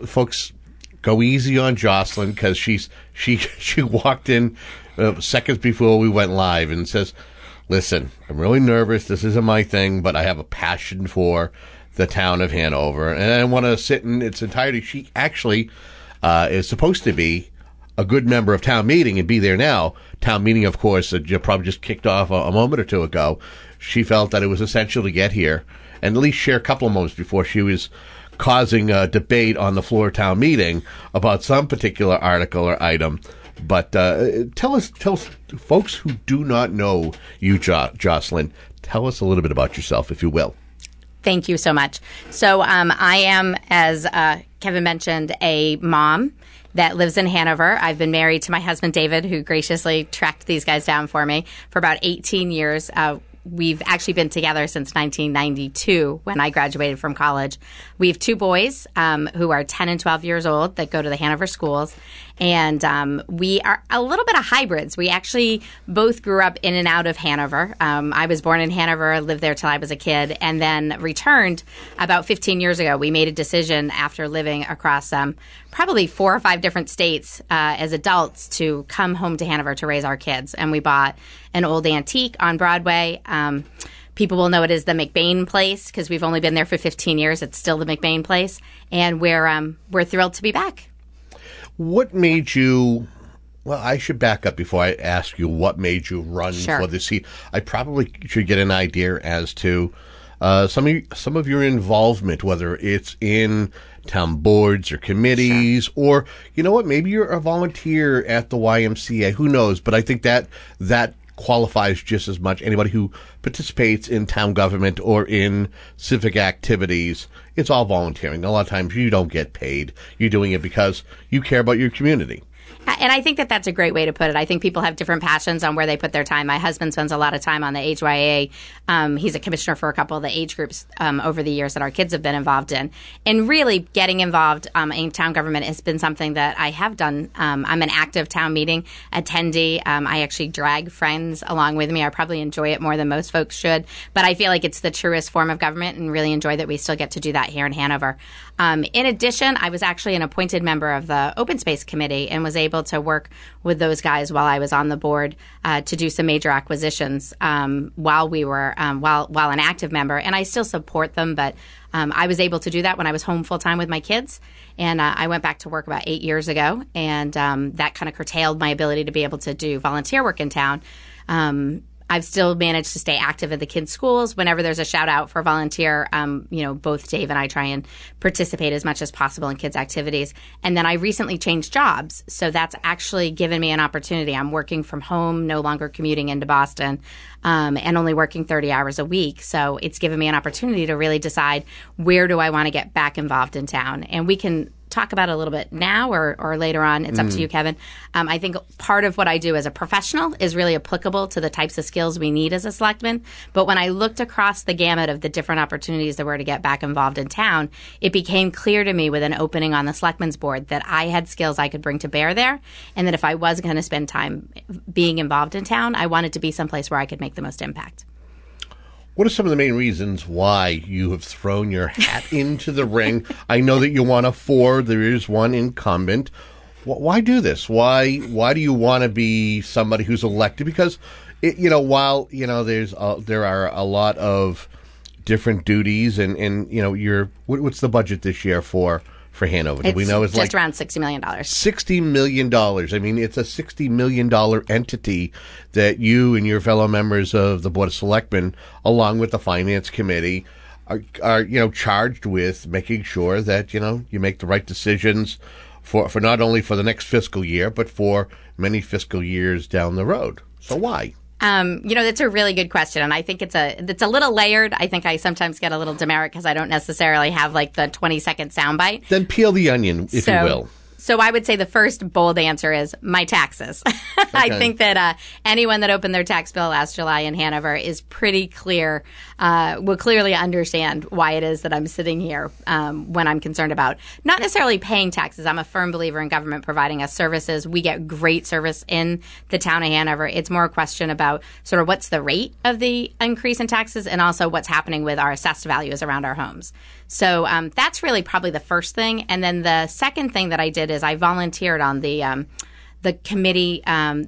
go easy on Jocelyn because she walked in seconds before we went live and says, "Listen, I'm really nervous. This isn't my thing, but I have a passion for the town of Hanover. And I want to sit in its entirety. She actually is supposed to be a good member of town meeting and be there now. Town meeting, of course, you probably just kicked off a moment or two ago. She felt that it was essential to get here and at least share a couple of moments before she was causing a debate on the floor of town meeting about some particular article or item. But tell us, folks who do not know you, Jocelyn, tell us a little bit about yourself, if you will. Thank you so much. So I am, as Kevin mentioned, a mom that lives in Hanover. I've been married to my husband, David, who graciously tracked these guys down for me for about 18 years. We've actually been together since 1992 when I graduated from college. We have two boys who are 10 and 12 years old that go to the Hanover schools. And we are a little bit of hybrids. We actually both grew up in and out of Hanover. I was born in Hanover, lived there till I was a kid, and then returned about 15 years ago. We made a decision after living across probably 4 or 5 different states as adults to come home to Hanover to raise our kids. And we bought an old antique on Broadway. People will know it as the McBain Place because we've only been there for 15 years. It's still the McBain Place. And we're thrilled to be back. What made you, well, I should back up before I ask you what made you run for this seat. I probably should get an idea as to some of your involvement, whether it's in town boards or committees, or, you know what, maybe you're a volunteer at the YMCA. Who knows? But I think that qualifies just as much. Anybody who participates in town government or in civic activities, it's all volunteering. A lot of times you don't get paid. You're doing it because you care about your community. And I think that that's a great way to put it. I think people have different passions on where they put their time. My husband spends a lot of time on the HYA. He's a commissioner for a couple of the age groups over the years that our kids have been involved in. And really getting involved in town government has been something that I have done. I'm an active town meeting attendee. I actually drag friends along with me. I probably enjoy it more than most folks should. But I feel like it's the truest form of government and really enjoy that we still get to do that here in Hanover. In addition, I was actually an appointed member of the Open Space Committee and was able to work with those guys while I was on the board to do some major acquisitions while we were while an active member. And I still support them, but I was able to do that when I was home full time with my kids. And I went back to work about 8 years ago, and that kind of curtailed my ability to be able to do volunteer work in town. I've still managed to stay active at the kids' schools. Whenever there's a shout out for volunteer, both Dave and I try and participate as much as possible in kids' activities. And then I recently changed jobs. So that's actually given me an opportunity. I'm working from home, no longer commuting into Boston, and only working 30 hours a week. So it's given me an opportunity to really decide where do I want to get back involved in town. And we can talk about it a little bit now or later on. It's up to you, Kevin. I think part of what I do as a professional is really applicable to the types of skills we need as a selectman. But when I looked across the gamut of the different opportunities there were to get back involved in town, it became clear to me with an opening on the selectmen's board that I had skills I could bring to bear there, and that if I was going to spend time being involved in town, I wanted to be someplace where I could make the most impact. What are some of the main reasons why you have thrown your hat into the ring? I know that you want a 4. There is one incumbent. Why do this? Why do you want to be somebody who's elected? Because, while there are a lot of different duties, and what's the budget this year for Hanover? Do we know it's just around $60 million. $60 million. I mean, it's a $60 million entity that you and your fellow members of the Board of Selectmen, along with the Finance Committee, are charged with making sure that, you make the right decisions for not only for the next fiscal year, but for many fiscal years down the road. So why? That's a really good question, and I think it's a little layered. I think I sometimes get a little demerit because I don't necessarily have like the 20-second soundbite. Then peel the onion, if you will. So I would say the first bold answer is my taxes. Okay. I think that anyone that opened their tax bill last July in Hanover is pretty clear, will clearly understand why it is that I'm sitting here when I'm concerned about not necessarily paying taxes. I'm a firm believer in government providing us services. We get great service in the town of Hanover. It's more a question about sort of what's the rate of the increase in taxes and also what's happening with our assessed values around our homes. So that's really probably the first thing. And then the second thing that I did is I volunteered on the the committee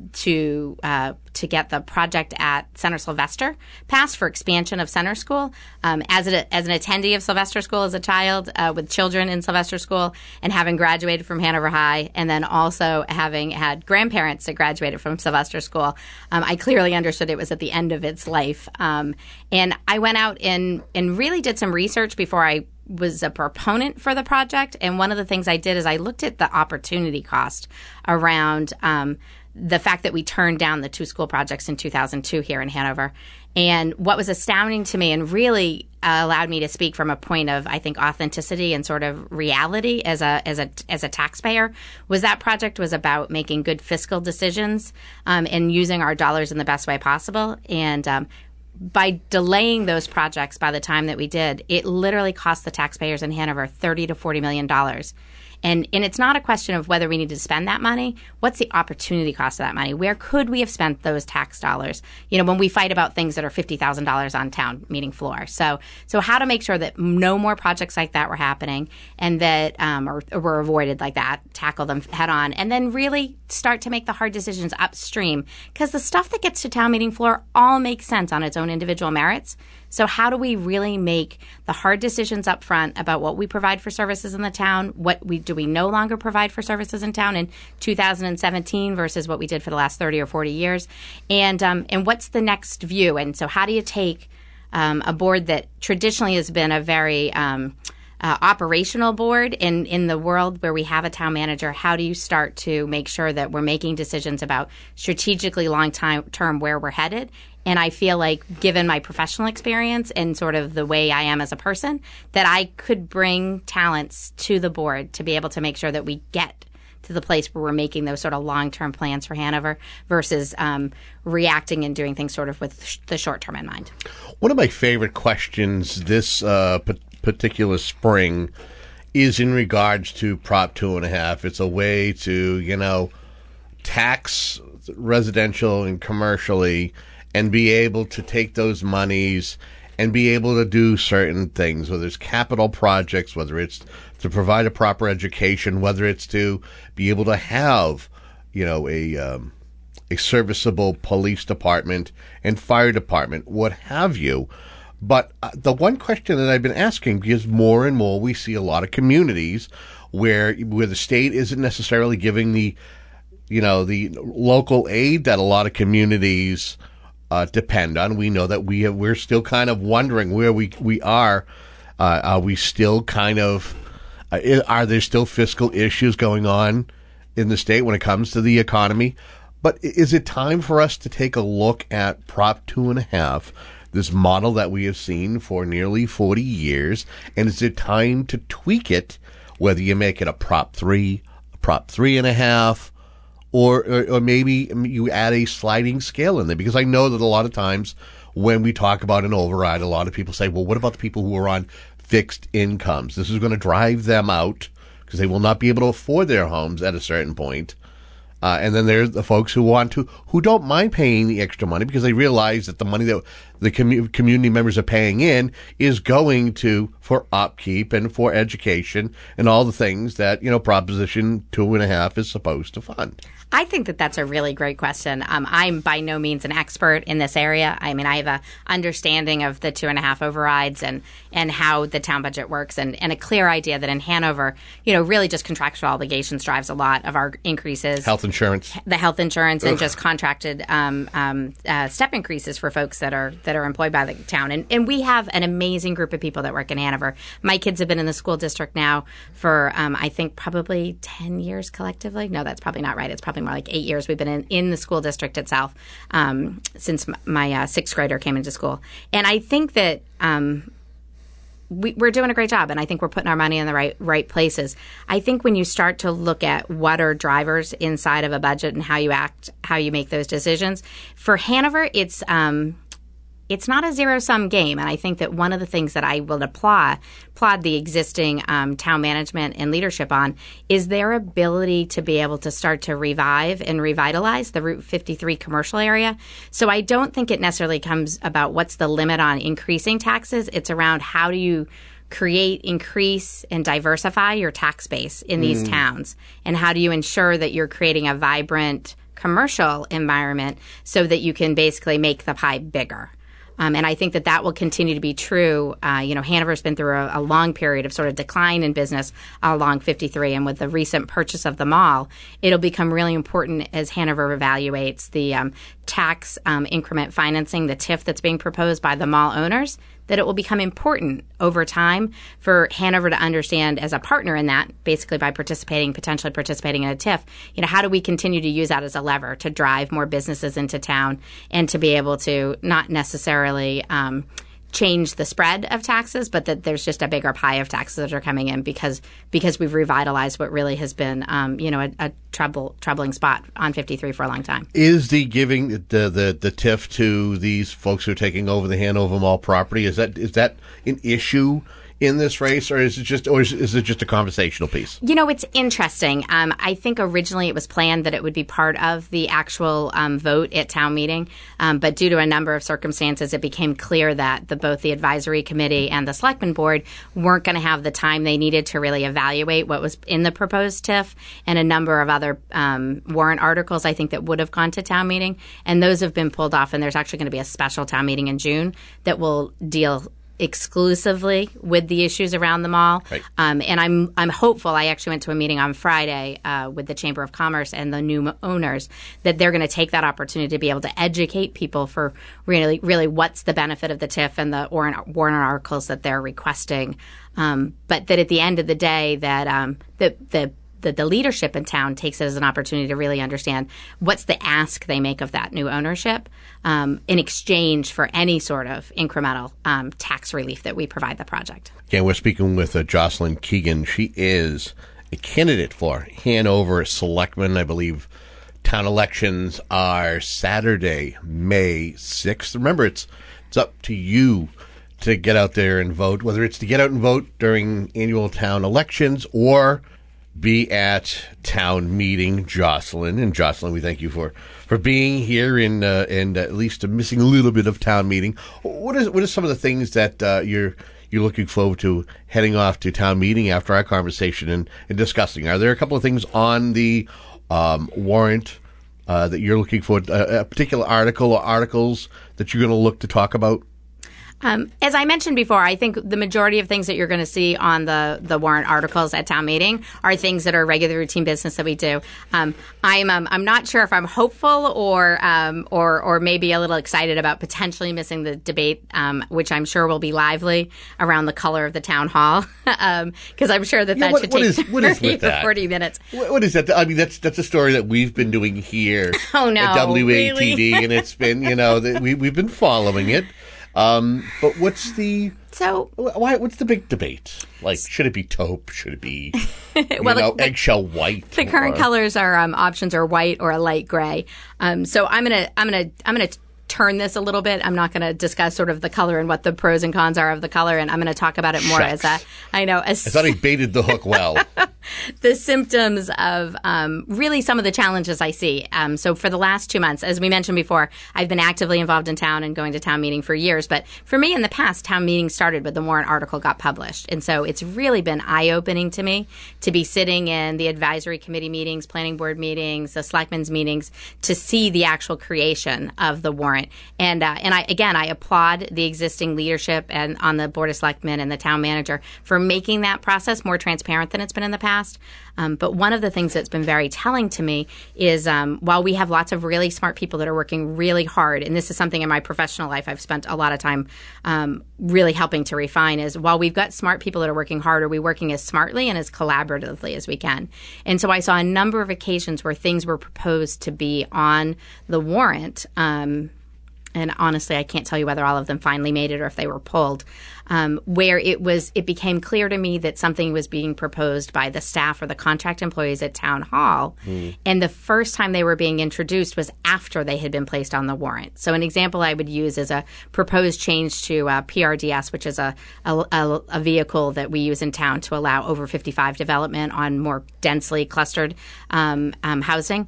to get the project at Center Sylvester passed for expansion of Center School. As an attendee of Sylvester School as a child with children in Sylvester School and having graduated from Hanover High, and then also having had grandparents that graduated from Sylvester School, I clearly understood it was at the end of its life. And I went out and really did some research before I was a proponent for the project. And one of the things I did is I looked at the opportunity cost around the fact that we turned down the 2 school projects in 2002 here in Hanover. And what was astounding to me and really allowed me to speak from a point of, I think, authenticity and sort of reality as a taxpayer was that project was about making good fiscal decisions and using our dollars in the best way possible. And by delaying those projects by the time that we did, it literally cost the taxpayers in Hanover $30 to $40 million. And it's not a question of whether we need to spend that money. What's the opportunity cost of that money? Where could we have spent those tax dollars? When we fight about things that are $50,000 on town meeting floor. So how to make sure that no more projects like that were happening and that or were avoided like that, tackle them head on, and then really start to make the hard decisions upstream. Because the stuff that gets to town meeting floor all makes sense on its own individual merits. So how do we really make the hard decisions up front about what we provide for services in the town? Do we no longer provide for services in town in 2017 versus what we did for the last 30 or 40 years? And what's the next view? And so how do you take a board that traditionally has been a very operational board in the world where we have a town manager? How do you start to make sure that we're making decisions about strategically long-term where we're headed? And I feel like, given my professional experience and sort of the way I am as a person, that I could bring talents to the board to be able to make sure that we get to the place where we're making those sort of long-term plans for Hanover versus reacting and doing things sort of with the short-term in mind. One of my favorite questions this particular spring is in regards to Prop 2.5. It's a way to, tax residential and commercially and be able to take those monies and be able to do certain things, whether it's capital projects, whether it's to provide a proper education, whether it's to be able to have, a serviceable police department and fire department, what have you. But the one question that I've been asking, because more and more we see a lot of communities where the state isn't necessarily giving the local aid that a lot of communities depend on. We know that we're still kind of wondering where we are. Are we still kind of are there still fiscal issues going on in the state when it comes to the economy? But is it time for us to take a look at Prop 2.5, this model that we have seen for nearly 40 years, and is it time to tweak it, whether you make it a Prop 3, a Prop 3.5, or maybe you add a sliding scale in there? Because I know that a lot of times when we talk about an override, a lot of people say, well, what about the people who are on fixed incomes? This is going to drive them out because they will not be able to afford their homes at a certain point. And then there's the folks who don't mind paying the extra money because they realize that the money that the community members are paying in is going for upkeep and for education and all the things that, Proposition 2.5 is supposed to fund. I think that that's a really great question. I'm by no means an expert in this area. I mean, I have a understanding of the 2.5 overrides and how the town budget works and a clear idea that in Hanover, really just contractual obligations drives a lot of our increases. Health insurance. The health insurance and just contracted step increases for folks that are employed by the town. And we have an amazing group of people that work in Hanover. My kids have been in the school district now for, I think, probably 10 years collectively. No, that's probably not right. It's probably more like 8 years. We've been in the school district itself since my sixth grader came into school. And I think that we're doing a great job, and I think we're putting our money in the right places. I think when you start to look at what are drivers inside of a budget and how you act, how you make those decisions, for Hanover, it's not a zero-sum game, and I think that one of the things that I will applaud the existing town management and leadership on is their ability to be able to start to revive and revitalize the Route 53 commercial area. So I don't think it necessarily comes about what's the limit on increasing taxes. It's around how do you create, increase, and diversify your tax base in these towns? And how do you ensure that you're creating a vibrant commercial environment so that you can basically make the pie bigger? And I think that will continue to be true. Hanover's been through a long period of sort of decline in business along 53. And with the recent purchase of the mall, it'll become really important as Hanover evaluates the tax increment financing, the TIF that's being proposed by the mall owners, that it will become important over time for Hanover to understand as a partner in that, basically by potentially participating in a TIF, how do we continue to use that as a lever to drive more businesses into town and to be able to not necessarily change the spread of taxes, but that there's just a bigger pie of taxes that are coming in because we've revitalized what really has been, a troubling spot on 53 for a long time. Is the giving the TIF to these folks who are taking over the Hanover Mall property, is that an issue in this race, or is it just a conversational piece? It's interesting. I think originally it was planned that it would be part of the actual vote at town meeting, but due to a number of circumstances, it became clear that both the advisory committee and the selectmen board weren't going to have the time they needed to really evaluate what was in the proposed TIF, and a number of other warrant articles I think that would have gone to town meeting, and those have been pulled off. And there's actually going to be a special town meeting in June that will deal exclusively with the issues around the mall. Right. And I'm hopeful. I actually went to a meeting on Friday with the Chamber of Commerce and the new owners that they're going to take that opportunity to be able to educate people for really what's the benefit of the TIF and the warrant articles that they're requesting. But that at the end of the day that the leadership in town takes it as an opportunity to really understand what's the ask they make of that new ownership in exchange for any sort of incremental tax relief that we provide the project. Again, we're speaking with Jocelyn Keegan. She is a candidate for Hanover Selectmen. I believe town elections are Saturday, May 6th. Remember, it's up to you to get out there and vote, whether it's to get out and vote during annual town elections or be at town meeting. Jocelyn, we thank you for being here and at least missing a little bit of town meeting. What are some of the things that you're looking forward to heading off to town meeting after our conversation and discussing? Are there a couple of things on the warrant that you're looking for, a particular article or articles that you're going to look to talk about? As I mentioned before, I think the majority of things that you're going to see on the warrant articles at town meeting are things that are regular routine business that we do. I'm not sure if I'm hopeful or maybe a little excited about potentially missing the debate, which I'm sure will be lively around the color of the town hall, because I'm sure that should take 30 to 40 minutes. What is that? I mean, that's a story that we've been doing here at WATD, really? And it's been we've been following it. But what's the big debate? Like, should it be taupe? Should it be eggshell white? The current colors are options are white or a light gray. So I'm gonna turn this a little bit. I'm not going to discuss sort of the color and what the pros and cons are of the color, and I'm going to talk about it more I thought he baited the hook well. The symptoms of really some of the challenges I see. So for the last 2 months, as we mentioned before, I've been actively involved in town and going to town meeting for years. But for me in the past, town meeting started when the warrant article got published. And so it's really been eye-opening to me to be sitting in the advisory committee meetings, planning board meetings, the selectmen's meetings, to see the actual creation of the warrant. And I applaud the existing leadership and on the Board of Selectmen and the town manager for making that process more transparent than it's been in the past. But one of the things that's been very telling to me is while we have lots of really smart people that are working really hard, and this is something in my professional life I've spent a lot of time really helping to refine, is while we've got smart people that are working hard, are we working as smartly and as collaboratively as we can? And so I saw a number of occasions where things were proposed to be on the warrant, and honestly, I can't tell you whether all of them finally made it or if they were pulled, where it became clear to me that something was being proposed by the staff or the contract employees at Town Hall, and the first time they were being introduced was after they had been placed on the warrant. So an example I would use is a proposed change to PRDS, which is a vehicle that we use in town to allow over 55 development on more densely clustered housing.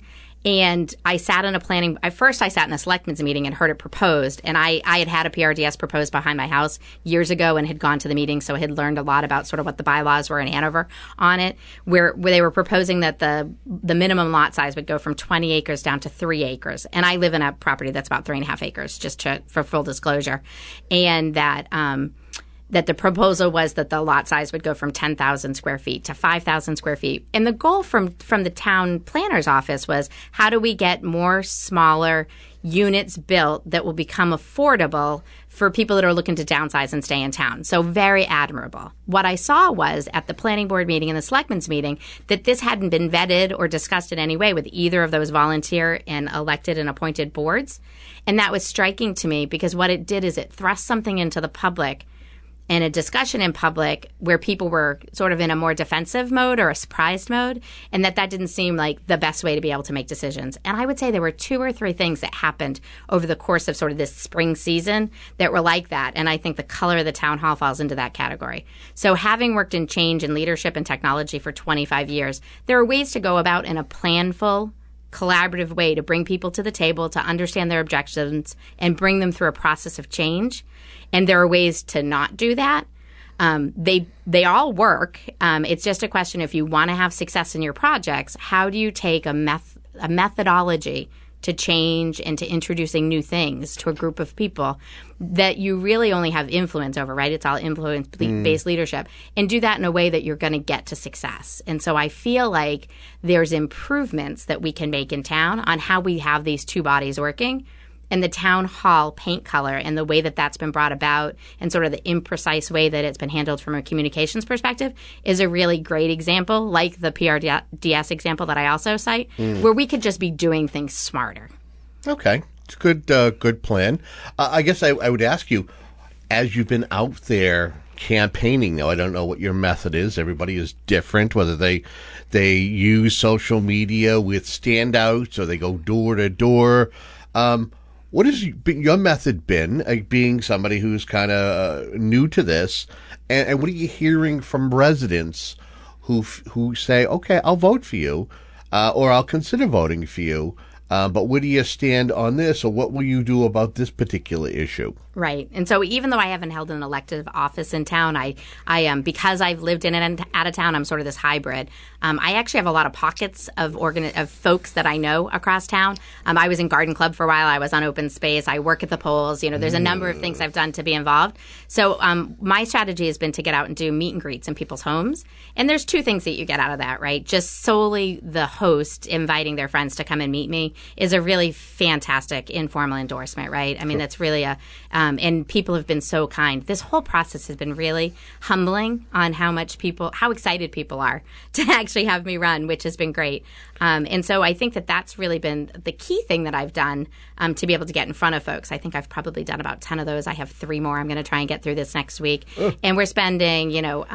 And I sat in I sat in a selectmen's meeting and heard it proposed. And I had a PRDS proposed behind my house years ago and had gone to the meeting, so I had learned a lot about sort of what the bylaws were in Hanover on it, where they were proposing that the minimum lot size would go from 20 acres down to 3 acres. And I live in a property that's about 3.5 acres, just for full disclosure. And that the proposal was that the lot size would go from 10,000 square feet to 5,000 square feet. And the goal from the town planner's office was, how do we get more smaller units built that will become affordable for people that are looking to downsize and stay in town? So very admirable. What I saw was at the planning board meeting and the selectmen's meeting that this hadn't been vetted or discussed in any way with either of those volunteer and elected and appointed boards. And that was striking to me, because what it did is it thrust something into the public and a discussion in public where people were sort of in a more defensive mode or a surprised mode, and that didn't seem like the best way to be able to make decisions. And I would say there were 2 or 3 things that happened over the course of sort of this spring season that were like that, and I think the color of the town hall falls into that category. So having worked in change and leadership and technology for 25 years, there are ways to go about in a planful, collaborative way to bring people to the table, to understand their objections, and bring them through a process of change. And there are ways to not do that. They all work. It's just a question, if you want to have success in your projects, how do you take a methodology to change and to introducing new things to a group of people that you really only have influence over, right? It's all influence-based leadership. And do that in a way that you're going to get to success. And so I feel like there's improvements that we can make in town on how we have these 2 bodies working. And the town hall paint color and the way that that's been brought about, and sort of the imprecise way that it's been handled from a communications perspective, is a really great example, like the PRDS example that I also cite, where we could just be doing things smarter. Okay. It's a good plan. I guess I would ask you, as you've been out there campaigning, now I don't know what your method is. Everybody is different, whether they use social media with standouts or they go door to door. What has your method been, being somebody who's kind of new to this, and what are you hearing from residents who say, okay, I'll vote for you, or I'll consider voting for you, but where do you stand on this, or what will you do about this particular issue? Right. And so even though I haven't held an elective office in town, I because I've lived in and out of town, I'm sort of this hybrid. I actually have a lot of pockets of folks that I know across town. I was in Garden Club for a while. I was on Open Space. I work at the polls. There's a number of things I've done to be involved. So my strategy has been to get out and do meet and greets in people's homes. And there's 2 things that you get out of that, right? Just solely the host inviting their friends to come and meet me is a really fantastic informal endorsement, right? I mean, that's really and people have been so kind. This whole process has been really humbling on how excited people are to actually have me run, which has been great. And so I think that that's really been the key thing that I've done to be able to get in front of folks. I think I've probably done about 10 of those. I have 3 more I'm going to try and get through this next week. And we're spending,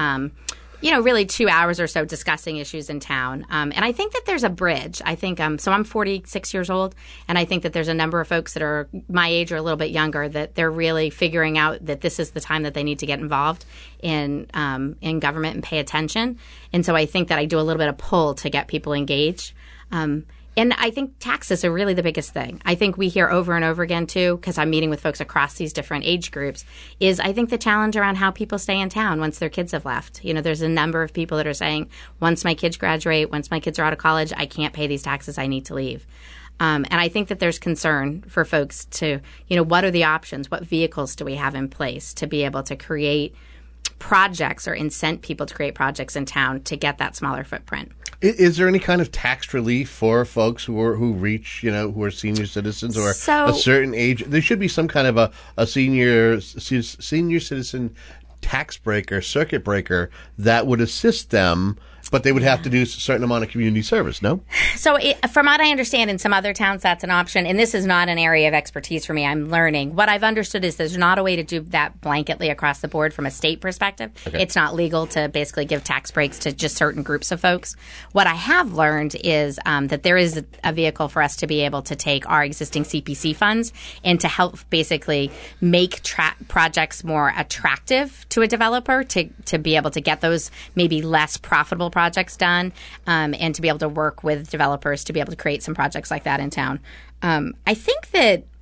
really 2 hours or so discussing issues in town. And I think that there's a bridge. I think, so I'm 46 years old, and I think that there's a number of folks that are my age or a little bit younger that they're really figuring out that this is the time that they need to get involved in government and pay attention. And so I think that I do a little bit of pull to get people engaged. And I think taxes are really the biggest thing. I think we hear over and over again, too, because I'm meeting with folks across these different age groups, is I think the challenge around how people stay in town once their kids have left. There's a number of people that are saying, once my kids graduate, once my kids are out of college, I can't pay these taxes, I need to leave. And I think that there's concern for folks to, what are the options? What vehicles do we have in place to be able to create projects or incent people to create projects in town to get that smaller footprint? Is there any kind of tax relief for folks who are senior citizens or a certain age? There should be some kind of a senior citizen tax breaker, circuit breaker that would assist them, but they would have to do a certain amount of community service, no? So from what I understand, in some other towns, that's an option. And this is not an area of expertise for me. I'm learning. What I've understood is there's not a way to do that blanketly across the board from a state perspective. Okay. It's not legal to basically give tax breaks to just certain groups of folks. What I have learned is that there is a vehicle for us to be able to take our existing CPC funds and to help basically make projects more attractive to a developer to be able to get those maybe less profitable affordable projects done, and to be able to work with developers to be able to create some projects like that in town. I think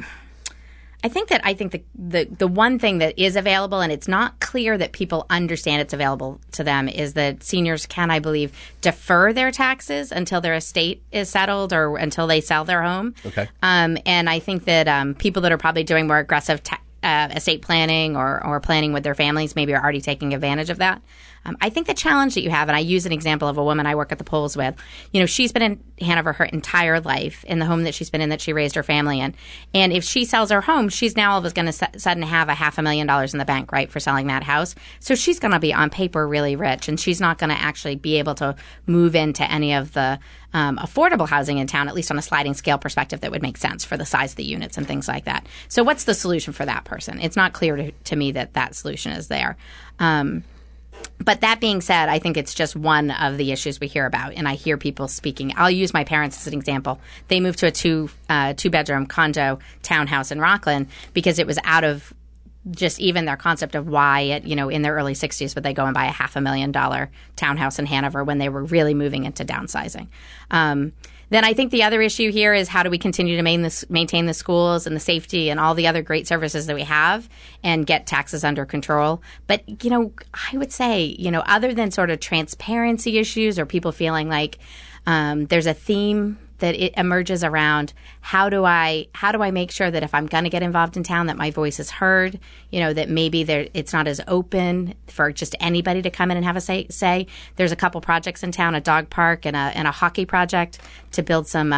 the one thing that is available, and it's not clear that people understand it's available to them, is that seniors can, I believe, defer their taxes until their estate is settled or until they sell their home. Okay. And I think that people that are probably doing more aggressive estate planning or planning with their families maybe are already taking advantage of that. I think the challenge that you have, and I use an example of a woman I work at the polls with, she's been in Hanover her entire life in the home that she's been in, that she raised her family in. And if she sells her home, she's now all of us going to suddenly have $500,000 in the bank, right, for selling that house. So she's going to be on paper really rich, and she's not going to actually be able to move into any of the affordable housing in town, at least on a sliding scale perspective that would make sense for the size of the units and things like that. So what's the solution for that person? It's not clear to me that solution is there. But that being said, I think it's just one of the issues we hear about, and I hear people speaking. I'll use my parents as an example. They moved to a two-bedroom condo townhouse in Rockland because it was out of just even their concept of why in their early 60s would they go and buy a $500,000 townhouse in Hanover when they were really moving into downsizing. Then I think the other issue here is how do we continue to maintain the schools and the safety and all the other great services that we have and get taxes under control. But, I would say, other than sort of transparency issues or people feeling like there's a theme that it emerges around how do I make sure that if I'm going to get involved in town that my voice is heard, that maybe it's not as open for just anybody to come in and have a say. There's a couple projects in town, a dog park and a hockey project to build some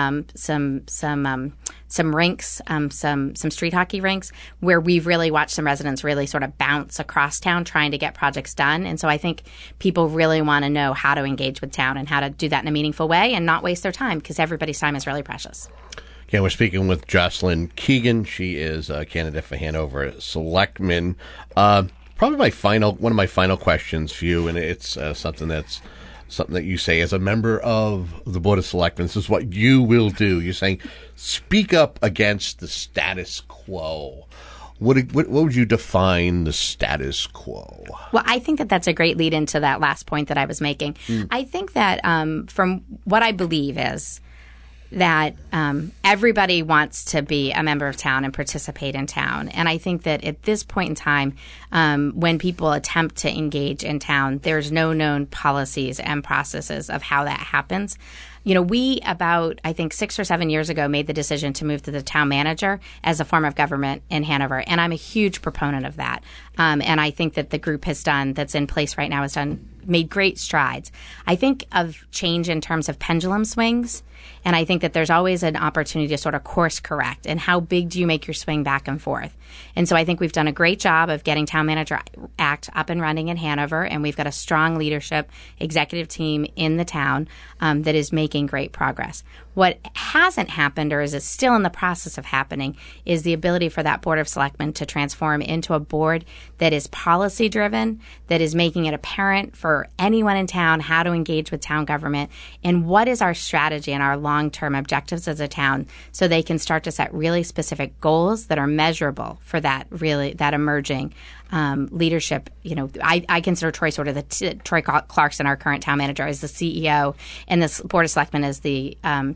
rinks, some street hockey rinks, where we've really watched some residents really sort of bounce across town trying to get projects done. And so I think people really want to know how to engage with town and how to do that in a meaningful way and not waste their time, because everybody's time is really precious. Again, we're speaking with Jocelyn Keegan. She is a candidate for Hanover Selectman. Probably one of my final questions for you, and it's something that you say as a member of the Board of Selectmen. This is what you will do. You're saying, speak up against the status quo. What would you define the status quo? Well, I think that's a great lead into that last point that I was making. I think that from what I believe is that everybody wants to be a member of town and participate in town. And I think that at this point in time, when people attempt to engage in town, there's no known policies and processes of how that happens. We about, I think, 6 or 7 years ago made the decision to move to the town manager as a form of government in Hanover. And I'm a huge proponent of that. And I think that the group that's in place right now made great strides. I think of change in terms of pendulum swings. And I think that there's always an opportunity to sort of course correct. And how big do you make your swing back and forth? And so I think we've done a great job of getting Town Manager Act up and running in Hanover. And we've got a strong leadership executive team in the town that is making great progress. What hasn't happened, or is still in the process of happening, is the ability for that Board of Selectmen to transform into a board that is policy driven, that is making it apparent for anyone in town how to engage with town government and what is our strategy and our long-term objectives as a town, so they can start to set really specific goals that are measurable for that emerging leadership. I consider Troy Troy Clarkson, our current town manager, as the CEO, and this Board of Selectmen is the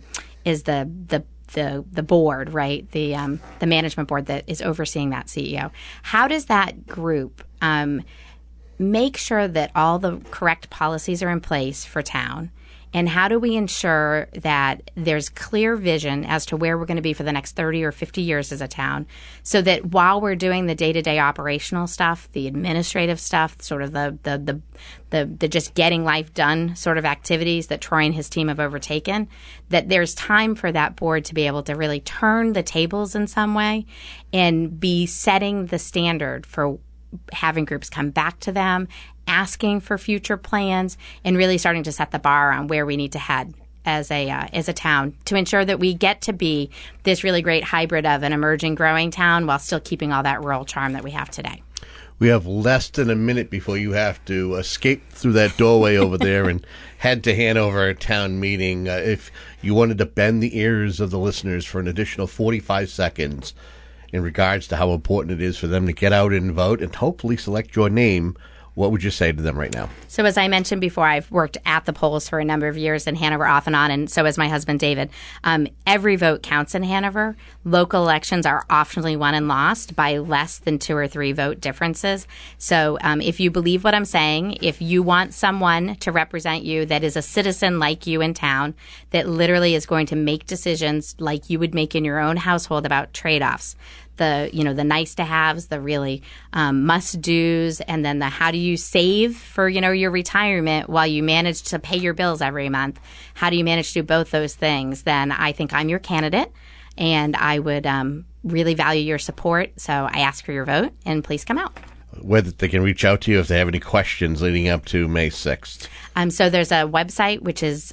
board, right? The management board that is overseeing that CEO. How does that group make sure that all the correct policies are in place for town? And how do we ensure that there's clear vision as to where we're going to be for the next 30 or 50 years as a town, so that while we're doing the day-to-day operational stuff, the administrative stuff, sort of the just getting life done sort of activities that Troy and his team have overtaken, that there's time for that board to be able to really turn the tables in some way and be setting the standard for having groups come back to them, asking for future plans, and really starting to set the bar on where we need to head as a town to ensure that we get to be this really great hybrid of an emerging, growing town while still keeping all that rural charm that we have today. We have less than a minute before you have to escape through that doorway over there and head to Hanover town meeting. If you wanted to bend the ears of the listeners for an additional 45 seconds in regards to how important it is for them to get out and vote and hopefully select your name, what would you say to them right now? So as I mentioned before, I've worked at the polls for a number of years in Hanover off and on, and so has my husband, David. Every vote counts in Hanover. Local elections are often won and lost by less than 2 or 3 vote differences. So if you believe what I'm saying, if you want someone to represent you that is a citizen like you in town, that literally is going to make decisions like you would make in your own household about trade-offs, the nice to haves, the really must do's, and then the how do you save for your retirement while you manage to pay your bills every month. How do you manage to do both those things? Then I think I'm your candidate, and I would really value your support. So I ask for your vote, and please come out. Whether they can reach out to you if they have any questions leading up to May 6th. So there's a website which is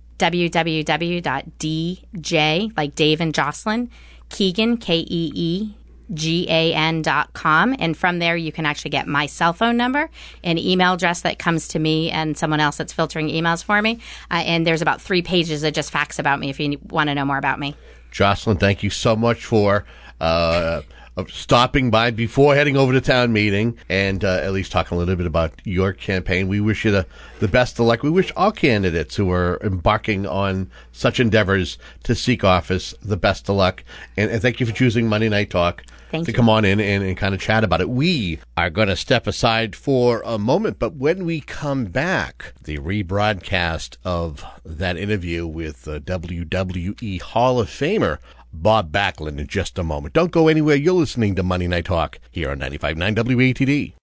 www.dj, like Dave and Jocelyn, Keegan, KEEGAN.com. And from there, you can actually get my cell phone number, an email address that comes to me and someone else that's filtering emails for me. And there's about 3 pages that just facts about me if you want to know more about me. Jocelyn, thank you so much for stopping by before heading over to town meeting and at least talking a little bit about your campaign. We wish you the best of luck. We wish all candidates who are embarking on such endeavors to seek office the best of luck. And thank you for choosing Monday Night Talk to come on in and kind of chat about it. We are going to step aside for a moment, but when we come back, the rebroadcast of that interview with WWE Hall of Famer Bob Backlund in just a moment. Don't go anywhere. You're listening to Monday Night Talk here on 95.9 WATD.